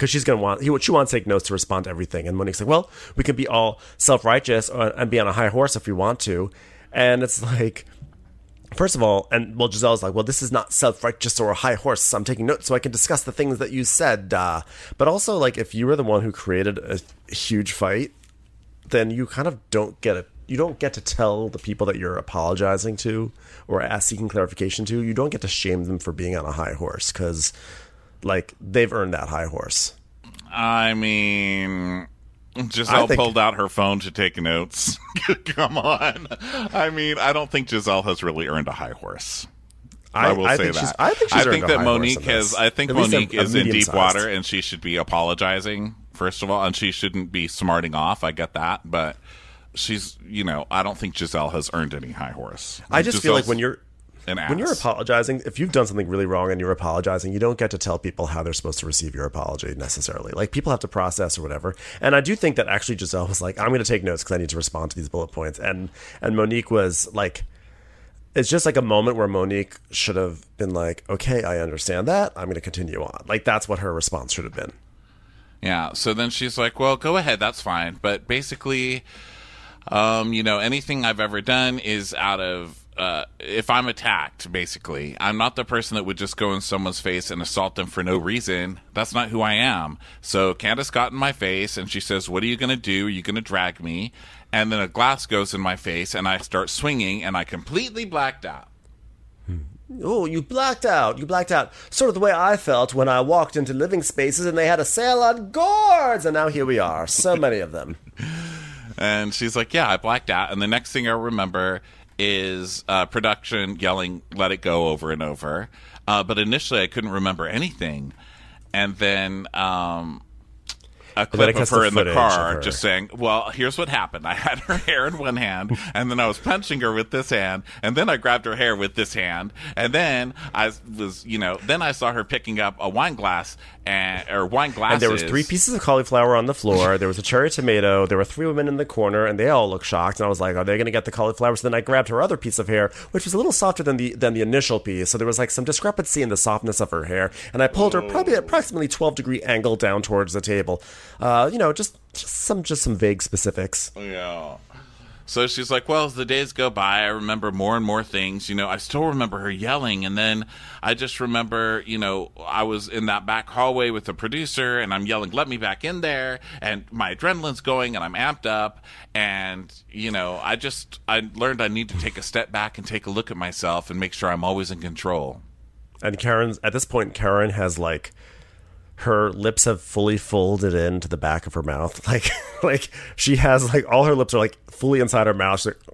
wants to take notes to respond to everything. And Monique's like, well, we can be all self-righteous and be on a high horse if we want to. And it's like, first of all, Giselle's like, well, this is not self-righteous or a high horse. I'm taking notes so I can discuss the things that you said. But also, like, if you were the one who created a huge fight, then you kind of don't get it. You don't get to tell the people that you're apologizing to or seeking clarification to, you don't get to shame them for being on a high horse because, like, they've earned that high horse. I mean, Giselle pulled out her phone to take notes. Come on. I mean, I don't think Giselle has really earned a high horse. I will say that. I think that Monique has. I think Monique is in deep water, and she should be apologizing first of all, and she shouldn't be smarting off. I get that, but she's, I don't think Giselle has earned any high horse. I just feel like when you're apologizing, if you've done something really wrong and you're apologizing, you don't get to tell people how they're supposed to receive your apology necessarily. Like, people have to process or whatever. And I do think that actually Giselle was like, I'm going to take notes because I need to respond to these bullet points. And Monique was like, it's just like a moment where Monique should have been like, okay, I understand that. I'm going to continue on. Like, that's what her response should have been. Yeah. So then she's like, well, go ahead. That's fine. But basically, anything I've ever done is out of, if I'm attacked, basically, I'm not the person that would just go in someone's face and assault them for no reason. That's not who I am. So Candace got in my face and she says, what are you going to do? Are you going to drag me? And then a glass goes in my face and I start swinging and I completely blacked out. Oh, you blacked out. You blacked out. Sort of the way I felt when I walked into living spaces and they had a sale on gourds. And now here we are. So many of them. And she's like, yeah, I blacked out. And the next thing I remember is production yelling, let it go, over and over. But initially I couldn't remember anything. And then a then it clip of cuts her to in the footage car of her. just saying, well, here's what happened. I had her hair in one hand, and then I was punching her with this hand, and then I grabbed her hair with this hand, and then I was, then I saw her picking up a wine glass or wine glasses. And there was 3 pieces of cauliflower on the floor. There was a cherry tomato. There were 3 women in the corner, and they all looked shocked. And I was like, "Are they going to get the cauliflower?" So then I grabbed her other piece of hair, which was a little softer than the initial piece. So there was like some discrepancy in the softness of her hair, and I pulled her probably at approximately 12-degree angle down towards the table. Just some vague specifics. Yeah. So she's like, well, as the days go by, I remember more and more things. I still remember her yelling. And then I just remember, I was in that back hallway with the producer and I'm yelling, let me back in there. And my adrenaline's going and I'm amped up. And, I learned I need to take a step back and take a look at myself and make sure I'm always in control. And at this point, Karen has like, her lips have fully folded into the back of her mouth. Like she has like all her lips are like fully inside her mouth. She's like,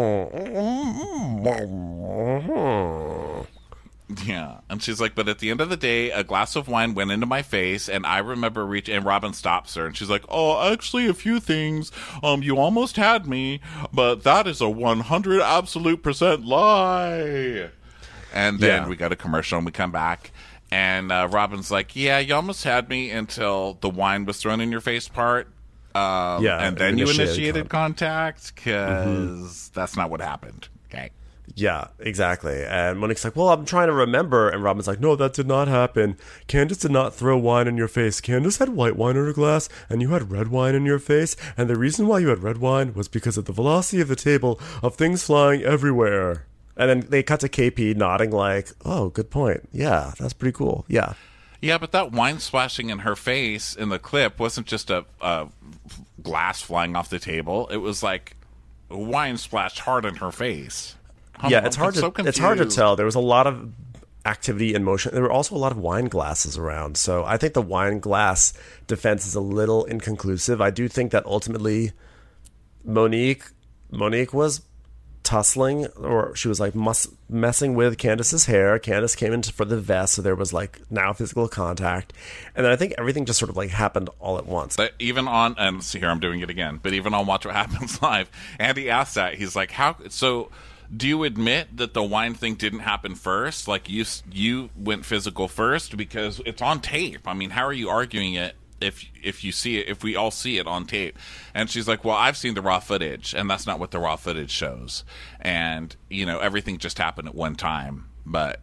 yeah. And she's like, but at the end of the day, a glass of wine went into my face and I remember and Robin stops her and she's like, oh, actually a few things. You almost had me, but that is a 100 absolute % lie. And then we got a commercial and we come back. And Robin's like, yeah, you almost had me until the wine was thrown in your face part. And then you initiated contact because that's not what happened. Okay. Yeah, exactly. And Monique's like, well, I'm trying to remember. And Robin's like, no, that did not happen. Candace did not throw wine in your face. Candace had white wine in her glass and you had red wine in your face. And the reason why you had red wine was because of the velocity of the table of things flying everywhere. And then they cut to KP nodding like, oh, good point. Yeah, that's pretty cool. Yeah. Yeah, but that wine splashing in her face in the clip wasn't just a glass flying off the table. It was like wine splashed hard in her face. It's hard to tell. There was a lot of activity and motion. There were also a lot of wine glasses around. So I think the wine glass defense is a little inconclusive. I do think that ultimately Monique was tussling, or she was like messing with Candace's hair. Candace came in for the vest, so there was like now physical contact, and then I think everything just sort of like happened all at once. But even on, and see here I'm doing it again, but even on Watch What Happens Live, Andy asked that. He's like, how so do you admit that the wine thing didn't happen first? Like you went physical first because it's on tape. I mean, how are you arguing it if you see it, if we all see it on tape? And she's like, well, I've seen the raw footage and that's not what the raw footage shows. And, everything just happened at one time. But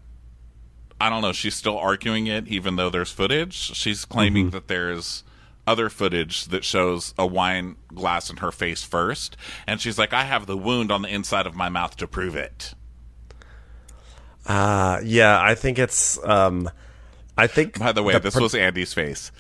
I don't know. She's still arguing it even though there's footage. She's claiming that there's other footage that shows a wine glass in her face first. And she's like, I have the wound on the inside of my mouth to prove it. Yeah, I think it's, By the way, this was Andy's face.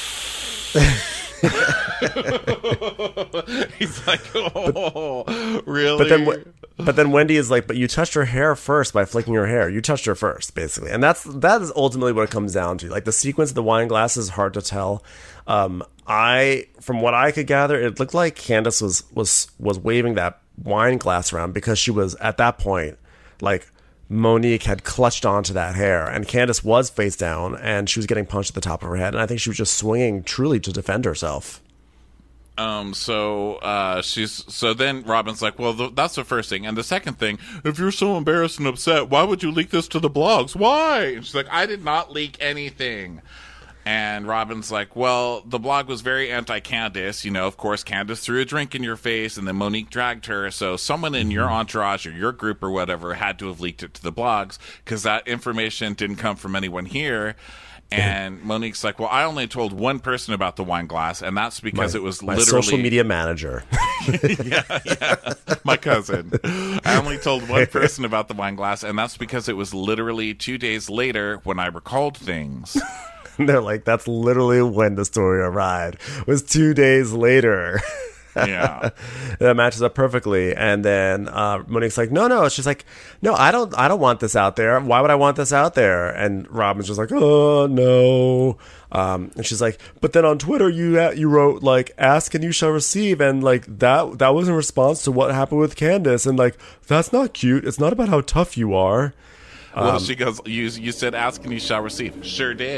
He's like, oh, really? But then Wendy is like, but you touched her hair first by flicking her hair. You touched her first, basically, and that is ultimately what it comes down to. Like the sequence of the wine glass is hard to tell. From what I could gather, it looked like Candace was waving that wine glass around because she was at that point like. Monique had clutched onto that hair, and Candace was face down, and she was getting punched at the top of her head, and I think she was just swinging truly to defend herself. So then Robin's like, well, that's the first thing. And the second thing, if you're so embarrassed and upset, why would you leak this to the blogs? Why? And she's like, I did not leak anything. And Robin's like, well, the blog was very anti-Candace. Of course, Candace threw a drink in your face, and then Monique dragged her. So someone in your entourage or your group or whatever had to have leaked it to the blogs because that information didn't come from anyone here. And Monique's like, well, I only told one person about the wine glass, and that's because it was literally... social media manager. yeah. My cousin. I only told one person about the wine glass, and that's because it was literally 2 days later when I recalled things. They're like, that's literally when the story arrived. It was 2 days later. Yeah. That matches up perfectly. And then Monique's like, no. She's like, no, I don't want this out there. Why would I want this out there? And Robin's just like, oh, no. And she's like, but then on Twitter, you wrote, like, ask and you shall receive. And, like, that was in response to what happened with Candace. And, like, that's not cute. It's not about how tough you are. Well, she goes, you said ask and you shall receive. Sure did.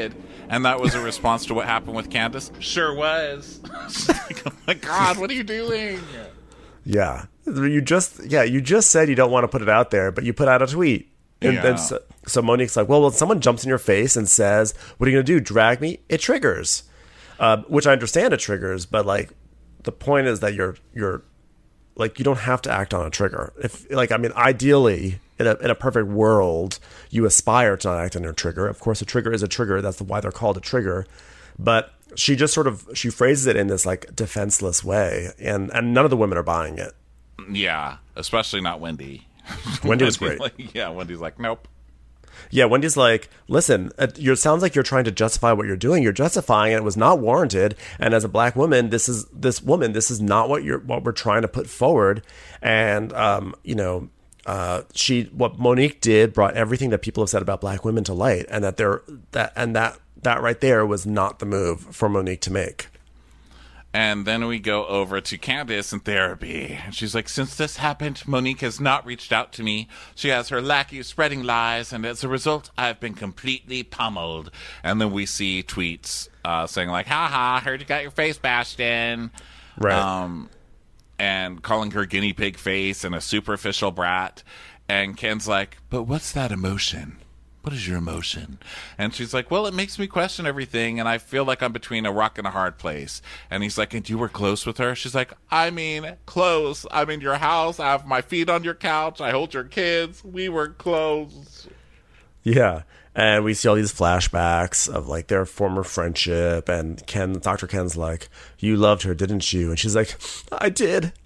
And that was a response to what happened with Candace? Sure was. She's like, oh my God, what are you doing? Yeah. You just said you don't want to put it out there, but you put out a tweet. And then so Monique's like, well, someone jumps in your face and says, what are you going to do? Drag me? It triggers. Which I understand it triggers, but like the point is that you're like, you don't have to act on a trigger. If like, I mean, ideally in a perfect world, you aspire to not act on a trigger. Of course, a trigger is a trigger. That's why they're called a trigger. But she just she phrases it in this like defenseless way, and none of the women are buying it. Yeah, especially not Wendy. Wendy was great. Wendy's like, nope. Yeah, Wendy's like, listen, it sounds like you're trying to justify what you're doing. You're justifying it. It was not warranted. And as a black woman, this is not what we're trying to put forward. And what Monique did brought everything that people have said about black women to light, and that right there was not the move for Monique to make. And then we go over to Candace in therapy. She's like, since this happened, Monique has not reached out to me. She has her lackeys spreading lies, and as a result, I've been completely pummeled. And then we see tweets saying like, ha, heard you got your face bashed in. Right. And calling her guinea pig face and a superficial brat. And Ken's like, but what's that emotion? What is your emotion? And she's like, well, it makes me question everything, and I feel like I'm between a rock and a hard place. And he's like, and you were close with her? She's like, I mean, close. I'm in your house. I have my feet on your couch. I hold your kids. We were close. Yeah. And we see all these flashbacks of like their former friendship, and Dr. Ken's like, you loved her, didn't you? And she's like, I did.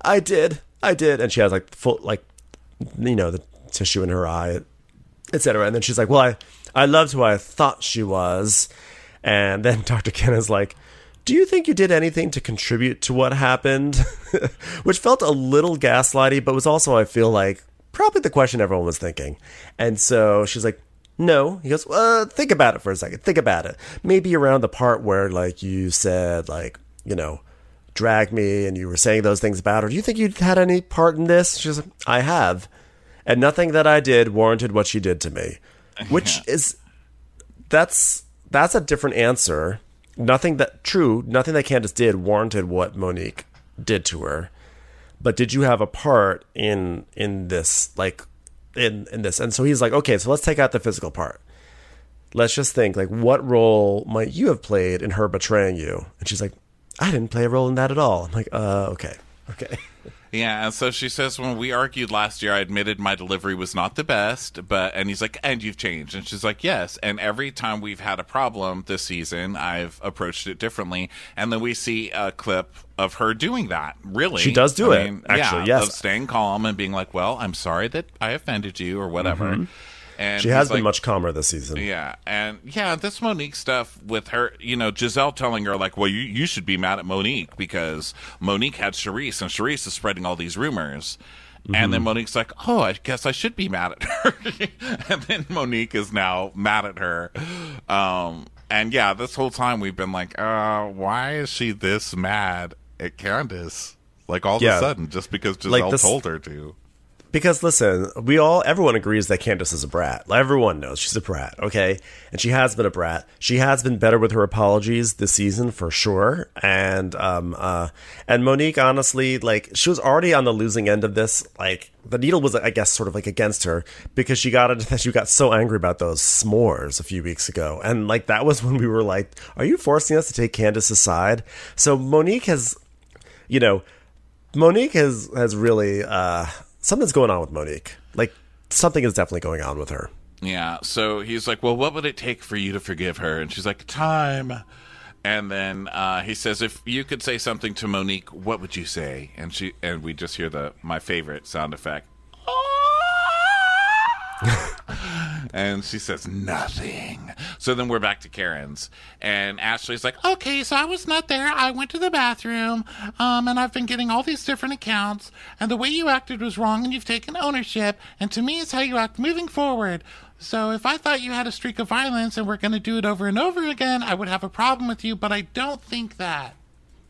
And she has like full, like, the tissue in her eye, etc. And then she's like, well, I loved who I thought she was. And then Dr. Ken is like, do you think you did anything to contribute to what happened? Which felt a little gaslighty, but was also, I feel like, probably the question everyone was thinking. And so she's like, no. He goes, think about it for a second. Think about it. Maybe around the part where like you said, like, drag me, and you were saying those things about her. Do you think you had any part in this? She's like, I have. And nothing that I did warranted what she did to me, which is, that's a different answer. Nothing that Candace did warranted what Monique did to her. But did you have a part in this, like in this? And so he's like, okay, so let's take out the physical part. Let's just think, like, what role might you have played in her betraying you? And she's like, I didn't play a role in that at all. I'm like, okay. Yeah, and so she says, when we argued last year, I admitted my delivery was not the best, and he's like, and you've changed. And she's like, yes. And every time we've had a problem this season, I've approached it differently. And then we see a clip of her doing that, really. She does do it, actually, yes. Of staying calm and being like, well, I'm sorry that I offended you or whatever. Mm-hmm. And she has been much calmer this season. Yeah. And this Monique stuff with her, Giselle telling her, like, well, you should be mad at Monique because Monique had Charisse, and Charisse is spreading all these rumors. Mm-hmm. And then Monique's like, oh, I guess I should be mad at her. And then Monique is now mad at her. And this whole time we've been like, why is she this mad at Candace? Like, all of a sudden, just because Giselle told her to. Because listen, everyone agrees that Candace is a brat. Everyone knows she's a brat, okay? And she has been a brat. She has been better with her apologies this season for sure. And Monique, honestly, like, she was already on the losing end of this. Like, the needle was, I guess, sort of like against her because she got so angry about those s'mores a few weeks ago. And like, that was when we were like, are you forcing us to take Candace's side? So Monique has really, something's going on with Monique. Like, something is definitely going on with her. Yeah, so he's like, well, what would it take for you to forgive her? And she's like, time. And then he says, if you could say something to Monique, what would you say? And we just hear my favorite sound effect. And she says nothing. So then we're back to Karen's, and Ashley's like, okay, so I was not there. I went to the bathroom, and I've been getting all these different accounts, and the way you acted was wrong, and you've taken ownership, and to me it's how you act moving forward. So if I thought you had a streak of violence and we're going to do it over and over again, I would have a problem with you, but I don't think that.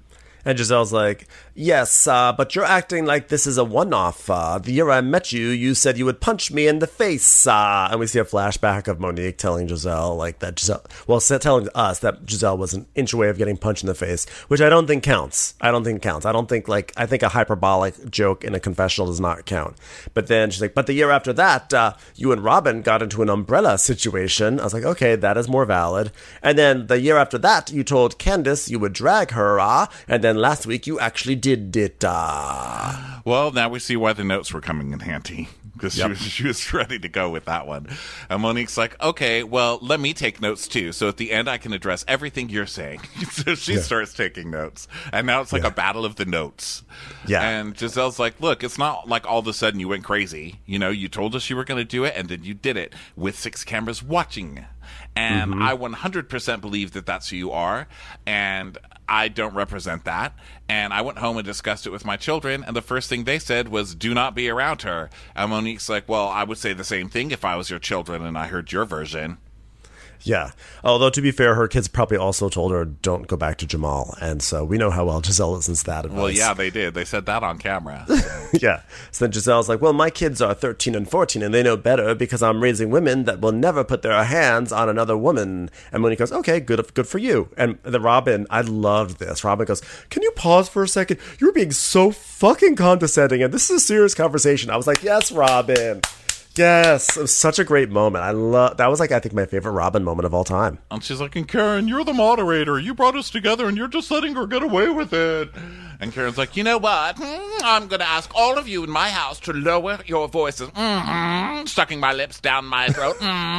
And Giselle's like, yes, but you're acting like this is a one-off. The year I met you, you said you would punch me in the face. And we see a flashback of Monique telling Giselle, like, that Giselle, well, telling us that Giselle was an inch away of getting punched in the face, which I don't think counts. I think a hyperbolic joke in a confessional does not count. But then she's like, but the year after that, you and Robin got into an umbrella situation. I was like, okay, that is more valid. And then the year after that, you told Candace you would drag her, and then last week you actually did it. Well, now we see why the notes were coming in handy. Because she was ready to go with that one. And Monique's like, okay, well, let me take notes too. So at the end, I can address everything you're saying. So she starts taking notes. And now it's like a battle of the notes. Yeah. And Giselle's like, look, it's not like all of a sudden you went crazy. You know, you told us you were going to do it, and then you did it with 6 cameras watching. And I 100% believe that that's who you are. And I don't represent that. And I went home and discussed it with my children, and the first thing they said was, do not be around her. And Monique's like, well, I would say the same thing if I was your children and I heard your version. Yeah. Although, to be fair, her kids probably also told her, don't go back to Jamal. And so we know how well Giselle listens to that advice. Well, yeah, they did. They said that on camera. Yeah. So then Giselle's like, well, my kids are 13 and 14, and they know better because I'm raising women that will never put their hands on another woman. And Monique goes, okay, good for you. And the Robin, I loved this. Robin goes, can you pause for a second? You're being so fucking condescending, and this is a serious conversation. I was like, yes, Robin. Yes, it was such a great moment. That was, like, I think my favorite Robin moment of all time. And she's like, and Karen, you're the moderator. You brought us together, and you're just letting her get away with it. And Karen's like, you know what? I'm going to ask all of you in my house to lower your voices. Sucking my lips down my throat.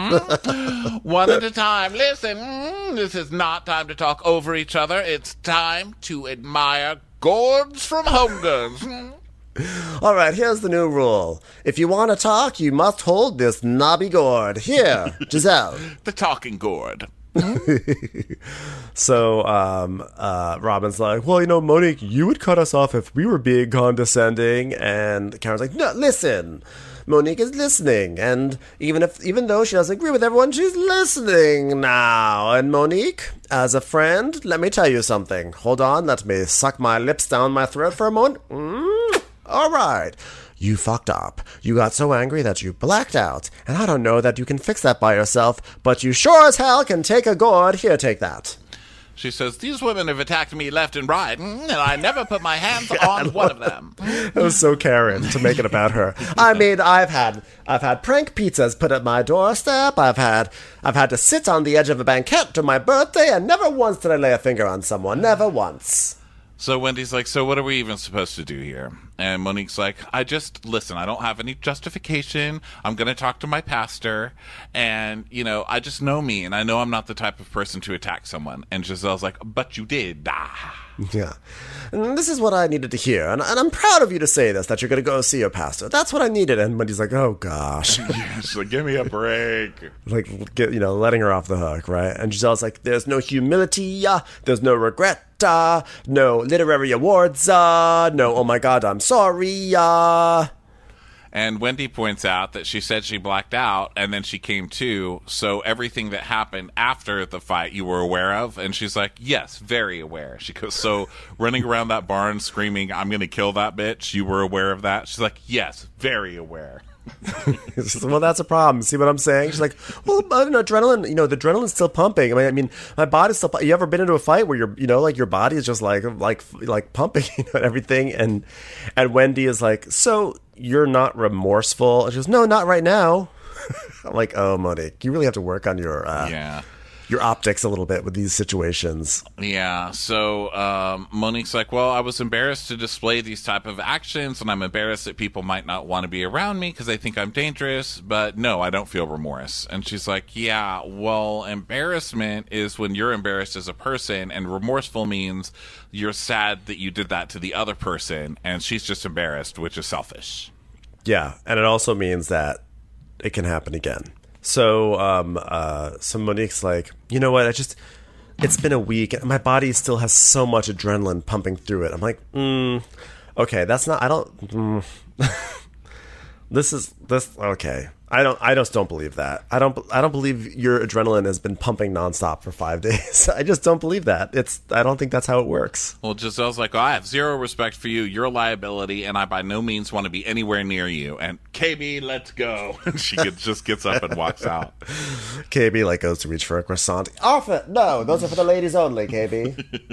One at a time. Listen, this is not time to talk over each other. It's time to admire gourds from Hogan's. All right, here's the new rule. If you want to talk, you must hold this knobby gourd. Here, Giselle. The talking gourd. So Robin's like, well, you know, Monique, you would cut us off if we were being condescending. And Karen's like, no, listen. Monique is listening, and even though she doesn't agree with everyone, she's listening now. And Monique, as a friend, let me tell you something. Hold on, let me suck my lips down my throat for a moment. All right. You fucked up. You got so angry that you blacked out. And I don't know that you can fix that by yourself, but you sure as hell can take a gourd. Here, take that. She says, these women have attacked me left and right, and I never put my hands on one of them. That was so Karen to make it about her. I mean, I've had prank pizzas put at my doorstep. I've had to sit on the edge of a banquette to my birthday, and never once did I lay a finger on someone. Never once. So Wendy's like, so what are we even supposed to do here? And Monique's like, I don't have any justification. I'm going to talk to my pastor. And, you know, I just know me. And I know I'm not the type of person to attack someone. And Giselle's like, but you did. Yeah. And this is what I needed to hear. And I'm proud of you to say this, that you're going to go see your pastor. That's what I needed. And Wendy's like, oh, gosh. She's like, give me a break. Like, letting her off the hook, right? And Giselle's like, there's no humility. There's no regret. No literary awards. No, oh my God, I'm sorry. And Wendy points out that she said she blacked out and then she came to. So everything that happened after the fight you were aware of? And she's like, yes, very aware. She goes, so running around that barn screaming, I'm going to kill that bitch, you were aware of that? She's like, yes, very aware. Well, that's a problem. See what I'm saying? She's like, well, adrenaline, the adrenaline's still pumping. I mean, my body's still. You ever been into a fight where your body is just like pumping, everything? And Wendy is like, so you're not remorseful? And she goes, no, not right now. I'm like, oh, Monique, you really have to work on your optics a little bit with these situations. Yeah, so Monique's like, well, I was embarrassed to display these type of actions, and I'm embarrassed that people might not want to be around me because they think I'm dangerous, but no, I don't feel remorse. And she's like, yeah, well, embarrassment is when you're embarrassed as a person, and remorseful means you're sad that you did that to the other person, and she's just embarrassed, which is selfish. Yeah, and it also means that it can happen again. So Monique's like, you know what? It's been a week, and my body still has so much adrenaline pumping through it. I'm like, okay, that's not. I don't. Okay. I just don't believe that. I don't believe your adrenaline has been pumping nonstop for 5 days. I just don't believe that. I don't think that's how it works. Well, Giselle's like, I have zero respect for you. You're a liability, and I by no means want to be anywhere near you. And KB, let's go. And she just gets up and walks out. KB like goes to reach for a croissant. Arthur, no, those are for the ladies only, KB.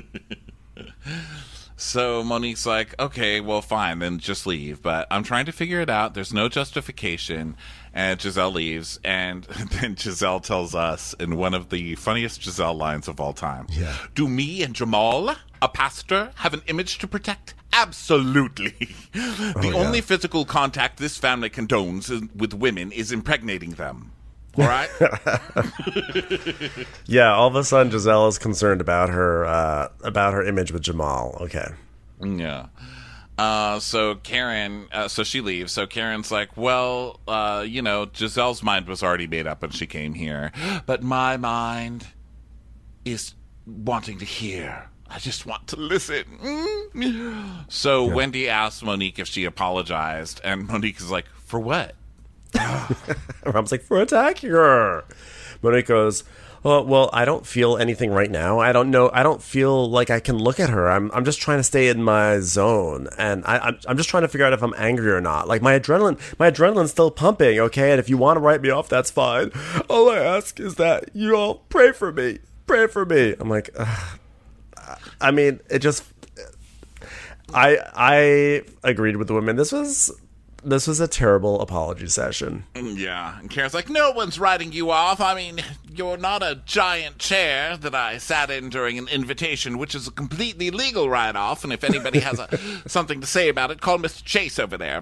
So Monique's like, okay, well, fine, then just leave. But I'm trying to figure it out. There's no justification. And Giselle leaves. And then Giselle tells us in one of the funniest Giselle lines of all time. Yeah. Do me and Jamal, a pastor, have an image to protect? Absolutely. The only physical contact this family condones with women is impregnating them. All right? Yeah, all of a sudden Giselle is concerned about her image with Jamal. Okay. Yeah. So Karen, so she leaves. So Karen's like, well, Giselle's mind was already made up when she came here. But my mind is wanting to hear. I just want to listen. So Wendy asks Monique if she apologized. And Monique is like, for what? Rob's like, for attacking her. Monique goes, oh, well, I don't feel anything right now. I don't know. I don't feel like I can look at her. I'm just trying to stay in my zone, and I'm just trying to figure out if I'm angry or not. Like my adrenaline's still pumping. Okay, and if you want to write me off, that's fine. All I ask is that you all pray for me. Pray for me. I'm like, I mean, it just. I agreed with the women. This was a terrible apology session. Yeah. And Karen's like, no one's writing you off. I mean, you're not a giant chair that I sat in during an invitation, which is a completely legal write-off. And if anybody has something to say about it, call Mr. Chase over there.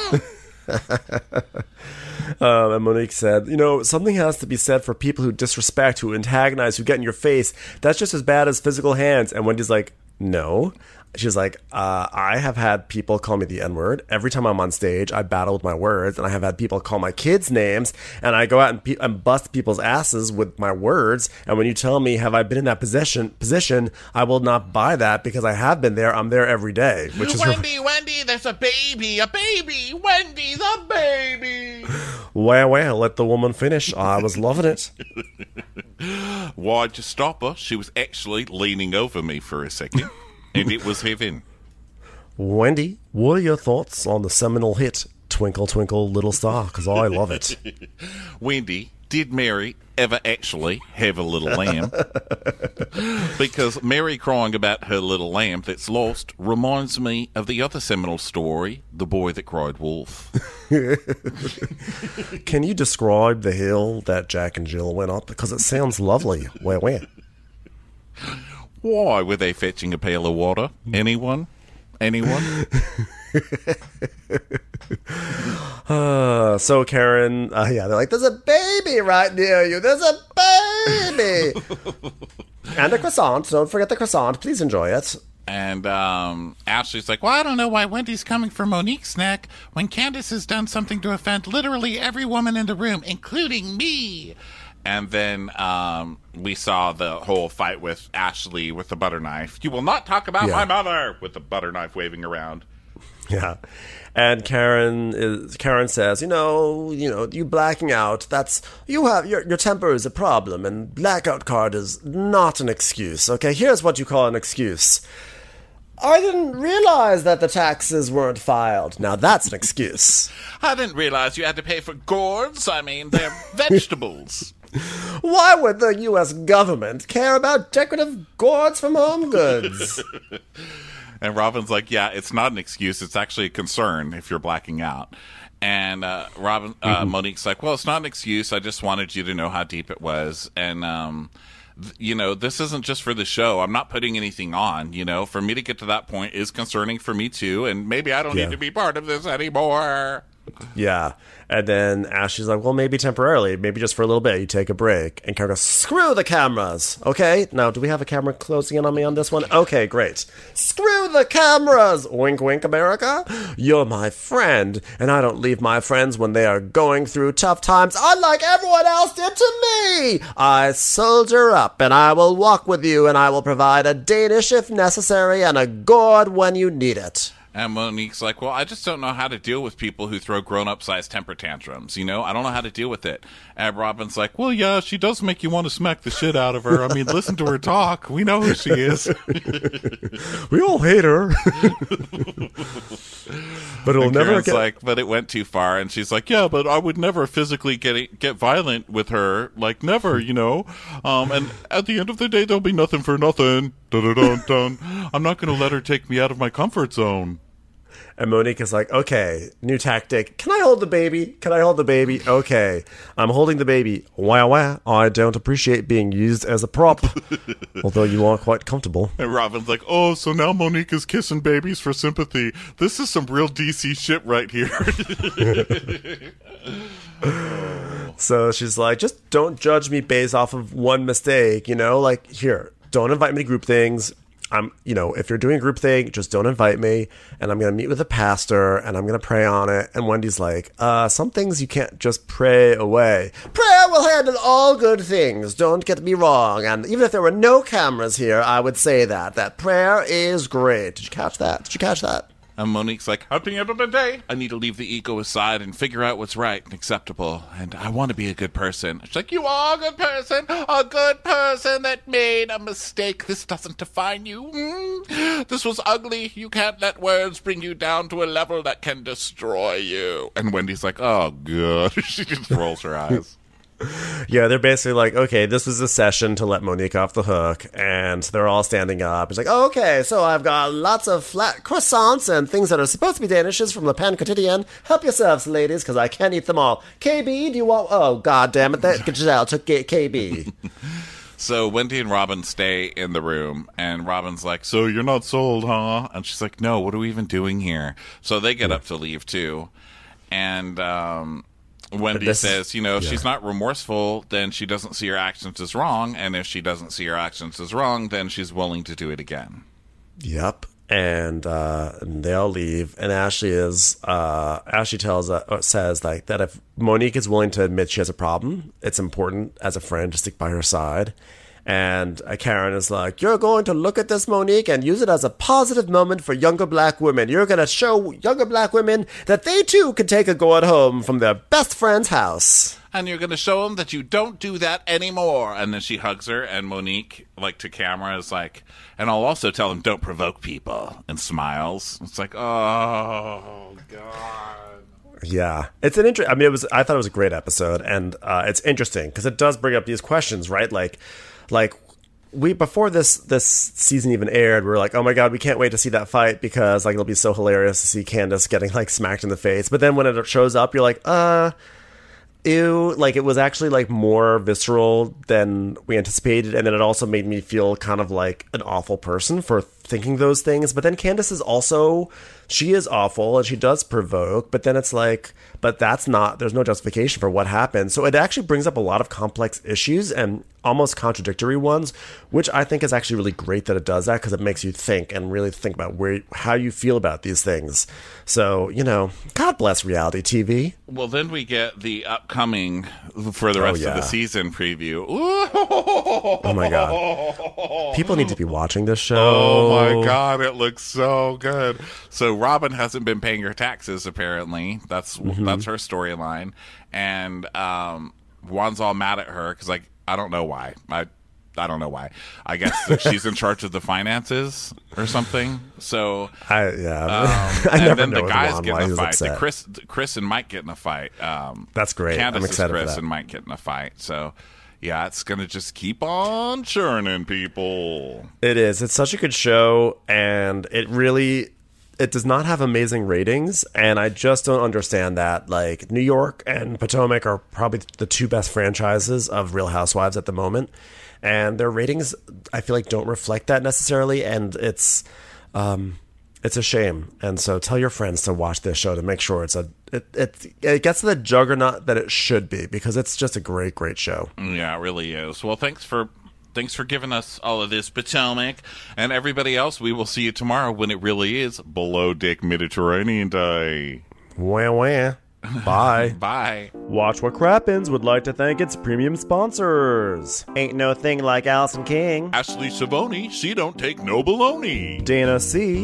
And Monique said, something has to be said for people who disrespect, who antagonize, who get in your face. That's just as bad as physical hands. And Wendy's like, no. She's like, I have had people call me the N-word. Every time I'm on stage, I battle with my words, and I have had people call my kids names, and I go out and bust people's asses with my words. And when you tell me, have I been in that position, I will not buy that because I have been there. I'm there every day. Which is Wendy, there's a baby, Wendy's a baby. Well, let the woman finish. I was loving it. Why'd you stop her? She was actually leaning over me for a second. And it was heaven. Wendy, what are your thoughts on the seminal hit, Twinkle, Twinkle, Little Star? Because I love it. Wendy, did Mary ever actually have a little lamb? Because Mary crying about her little lamb that's lost reminds me of the other seminal story, The Boy That Cried Wolf. Can you describe the hill that Jack and Jill went up? Because it sounds lovely. Where? Why were they fetching a pail of water? Anyone? So Karen, they're like, there's a baby right near you. There's a baby. And a croissant. Don't forget the croissant. Please enjoy it. And Ashley's like, well, I don't know why Wendy's coming for Monique's neck when Candace has done something to offend literally every woman in the room, including me. And then we saw the whole fight with Ashley with the butter knife. You will not talk about my mother, with the butter knife waving around. Yeah. And Karen says, you blacking out, your temper is a problem, and blackout card is not an excuse. Okay, here's what you call an excuse. I didn't realize that the taxes weren't filed. Now that's an excuse. I didn't realize you had to pay for gourds. I mean, they're vegetables. Why would the U.S. government care about decorative gourds from Home Goods? And Robin's like, yeah, it's not an excuse. It's actually a concern if you're blacking out. And Monique's like, well, it's not an excuse. I just wanted you to know how deep it was. And, this isn't just for the show. I'm not putting anything on. For me to get to that point is concerning for me, too. And maybe I don't need to be part of this anymore. Yeah. And then Ashley's like, well, maybe temporarily, maybe just for a little bit, you take a break. And Karen goes, screw the cameras. Okay, now, do we have a camera closing in on me on this one? Okay, great. Screw the cameras. Wink, wink, America. You're my friend, and I don't leave my friends when they are going through tough times, unlike everyone else did to me. I soldier up, and I will walk with you, and I will provide a Danish if necessary, and a gourd when you need it. And Monique's like, well, I just don't know how to deal with people who throw grown-up sized temper tantrums, you know? I don't know how to deal with it. And Robin's like, well, yeah, she does make you want to smack the shit out of her. I mean, listen to her talk. We know who she is. We all hate her. But it'll never Karen's get... like, but it went too far. And she's like, yeah, but I would never physically get violent with her. Like, never, you know? And at the end of the day, there'll be nothing for nothing. Dun-dun-dun-dun. I'm not going to let her take me out of my comfort zone. And Monique is like, okay, new tactic. Can I hold the baby? Can I hold the baby? Okay, I'm holding the baby. Wah, wah. I don't appreciate being used as a prop. Although you are quite comfortable. And Robin's like, oh, so now Monique is kissing babies for sympathy. This is some real DC shit right here. So she's like, just don't judge me based off of one mistake, you know? Like, here, don't invite me to group things. If you're doing a group thing, just don't invite me, and I'm going to meet with the pastor, and I'm going to pray on it. And Wendy's like, some things you can't just pray away. Prayer will handle all good things, don't get me wrong. And even if there were no cameras here, I would say that prayer is great. Did you catch that? And Monique's like, at the end of the day, I need to leave the ego aside and figure out what's right and acceptable. And I want to be a good person. She's like, you are a good person that made a mistake. This doesn't define you. This was ugly. You can't let words bring you down to a level that can destroy you. And Wendy's like, oh, God. She just rolls her eyes. Yeah, they're basically like, okay, this was a session to let Monique off the hook, and they're all standing up. It's like, oh, okay, so I've got lots of flat croissants and things that are supposed to be Danishes from the Pan Quotidien. Help yourselves, ladies, because I can't eat them all. KB, do you want... Oh, God damn it, that Giselle took KB. So Wendy and Robin stay in the room, and Robin's like, so you're not sold, huh? And she's like, no, what are we even doing here? So they get up to leave, too. And, Wendy says, if she's not remorseful, then she doesn't see her actions as wrong. And if she doesn't see her actions as wrong, then she's willing to do it again. Yep. And they all leave. And Ashley says like that if Monique is willing to admit she has a problem, it's important as a friend to stick by her side. And Karen is like, you're going to look at this, Monique, and use it as a positive moment for younger black women. You're going to show younger black women that they, too, can take a go at home from their best friend's house. And you're going to show them that you don't do that anymore. And then she hugs her, and Monique, like to camera, is like, and I'll also tell them, don't provoke people, and smiles. It's like, oh, God. Yeah, it's an I thought it was a great episode, and it's interesting because it does bring up these questions, right? Like we before this season even aired, we were like, oh my God, we can't wait to see that fight because like it'll be so hilarious to see Candace getting like smacked in the face. But then when it shows up, you're like, ew, like it was actually like more visceral than we anticipated, and then it also made me feel kind of like an awful person for thinking those things. But then Candace is also, she is awful and she does provoke, but then it's like, but there's no justification for what happened. So it actually brings up a lot of complex issues and almost contradictory ones, which I think is actually really great that it does that, because it makes you think and really think about how you feel about these things. So, God bless reality TV. Well, then we get the upcoming for the rest of the season preview. Oh my God. People need to be watching this show. Oh my God, it looks so good. So Robin hasn't been paying her taxes, apparently. That's her storyline. And Juan's all mad at her because, I don't know why. I don't know why. I guess that she's in charge of the finances or something. So I and never then know the guys Juan, get why in a he's fight. upset. Chris and Mike get in a fight. That's great. Candace I'm excited is Chris for that. and Mike get in a fight. So yeah, it's gonna just keep on churning, people. It is. It's such a good show, and it does not have amazing ratings, and I just don't understand that. Like, New York and Potomac are probably the two best franchises of Real Housewives at the moment, and their ratings, I feel like, don't reflect that necessarily, and it's a shame. And so tell your friends to watch this show to make sure it gets to the juggernaut that it should be, because it's just a great, great show. Yeah, it really is. Well, thanks for giving us all of this, Potomac. And everybody else, we will see you tomorrow when it really is Below Deck Mediterranean Day. Wah, wah. Bye. Bye. Watch What Crappens would like to thank its premium sponsors. Ain't No Thing Like Allison King. Ashley Savoni, she don't take no baloney. Dana C.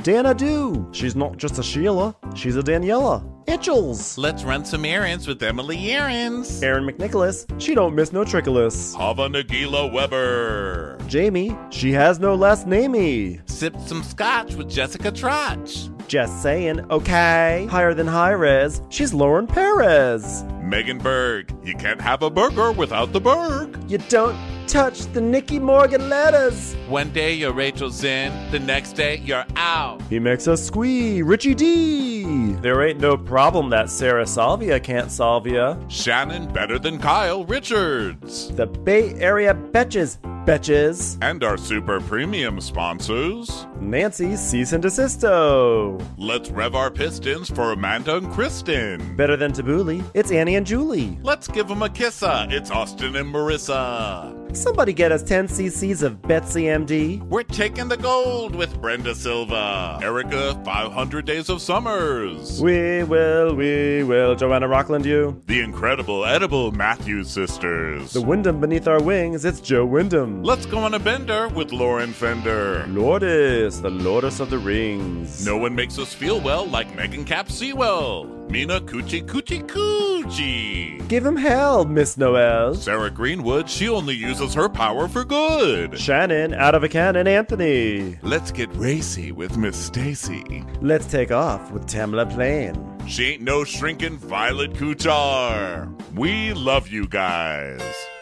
Dana Do. She's not just a Sheila, she's a Daniela. Itchels. Let's run some errands with Emily Errands. Erin McNicholas, she don't miss no trickolas. Hava Nagila Weber. Jamie, she has no last namey. Sip some scotch with Jessica Trotch. Just saying, okay. Higher than high res, she's Lauren Perez. Megan Berg. You can't have a burger without the Berg. You don't touch the Nicky Morgan letters. One day you're Rachel Zinn, the next day you're out. He makes us squee, Richie D. There ain't no problem that Sarah Salvia can't solve ya. Shannon better than Kyle Richards. The Bay Area betches. And our super premium sponsors. Nancy Cease and Desisto. Let's rev our pistons for Amanda and Kristen. Better than Tabbouleh, it's Annie and Julie. Let's give them a kissa. It's Austin and Marissa. Somebody get us 10 cc's of Betsy MD. We're taking the gold with Brenda Silva. Erica, 500 Days of Summers. We will. Joanna Rockland, you. The incredible edible Matthews sisters. The Wyndham beneath our wings, it's Joe Wyndham. Let's go on a bender with Lauren Fender. Lourdes, the Lourdes of the Rings. No one makes us feel well like Megan Cap Sewell. Mina Coochie. Give him hell, Miss Noel. Sarah Greenwood, she only uses her power for good. Shannon, out of a cannon, Anthony. Let's get racy with Miss Stacy. Let's take off with Tamla Plain. She ain't no shrinking Violet Kuchar. We love you guys.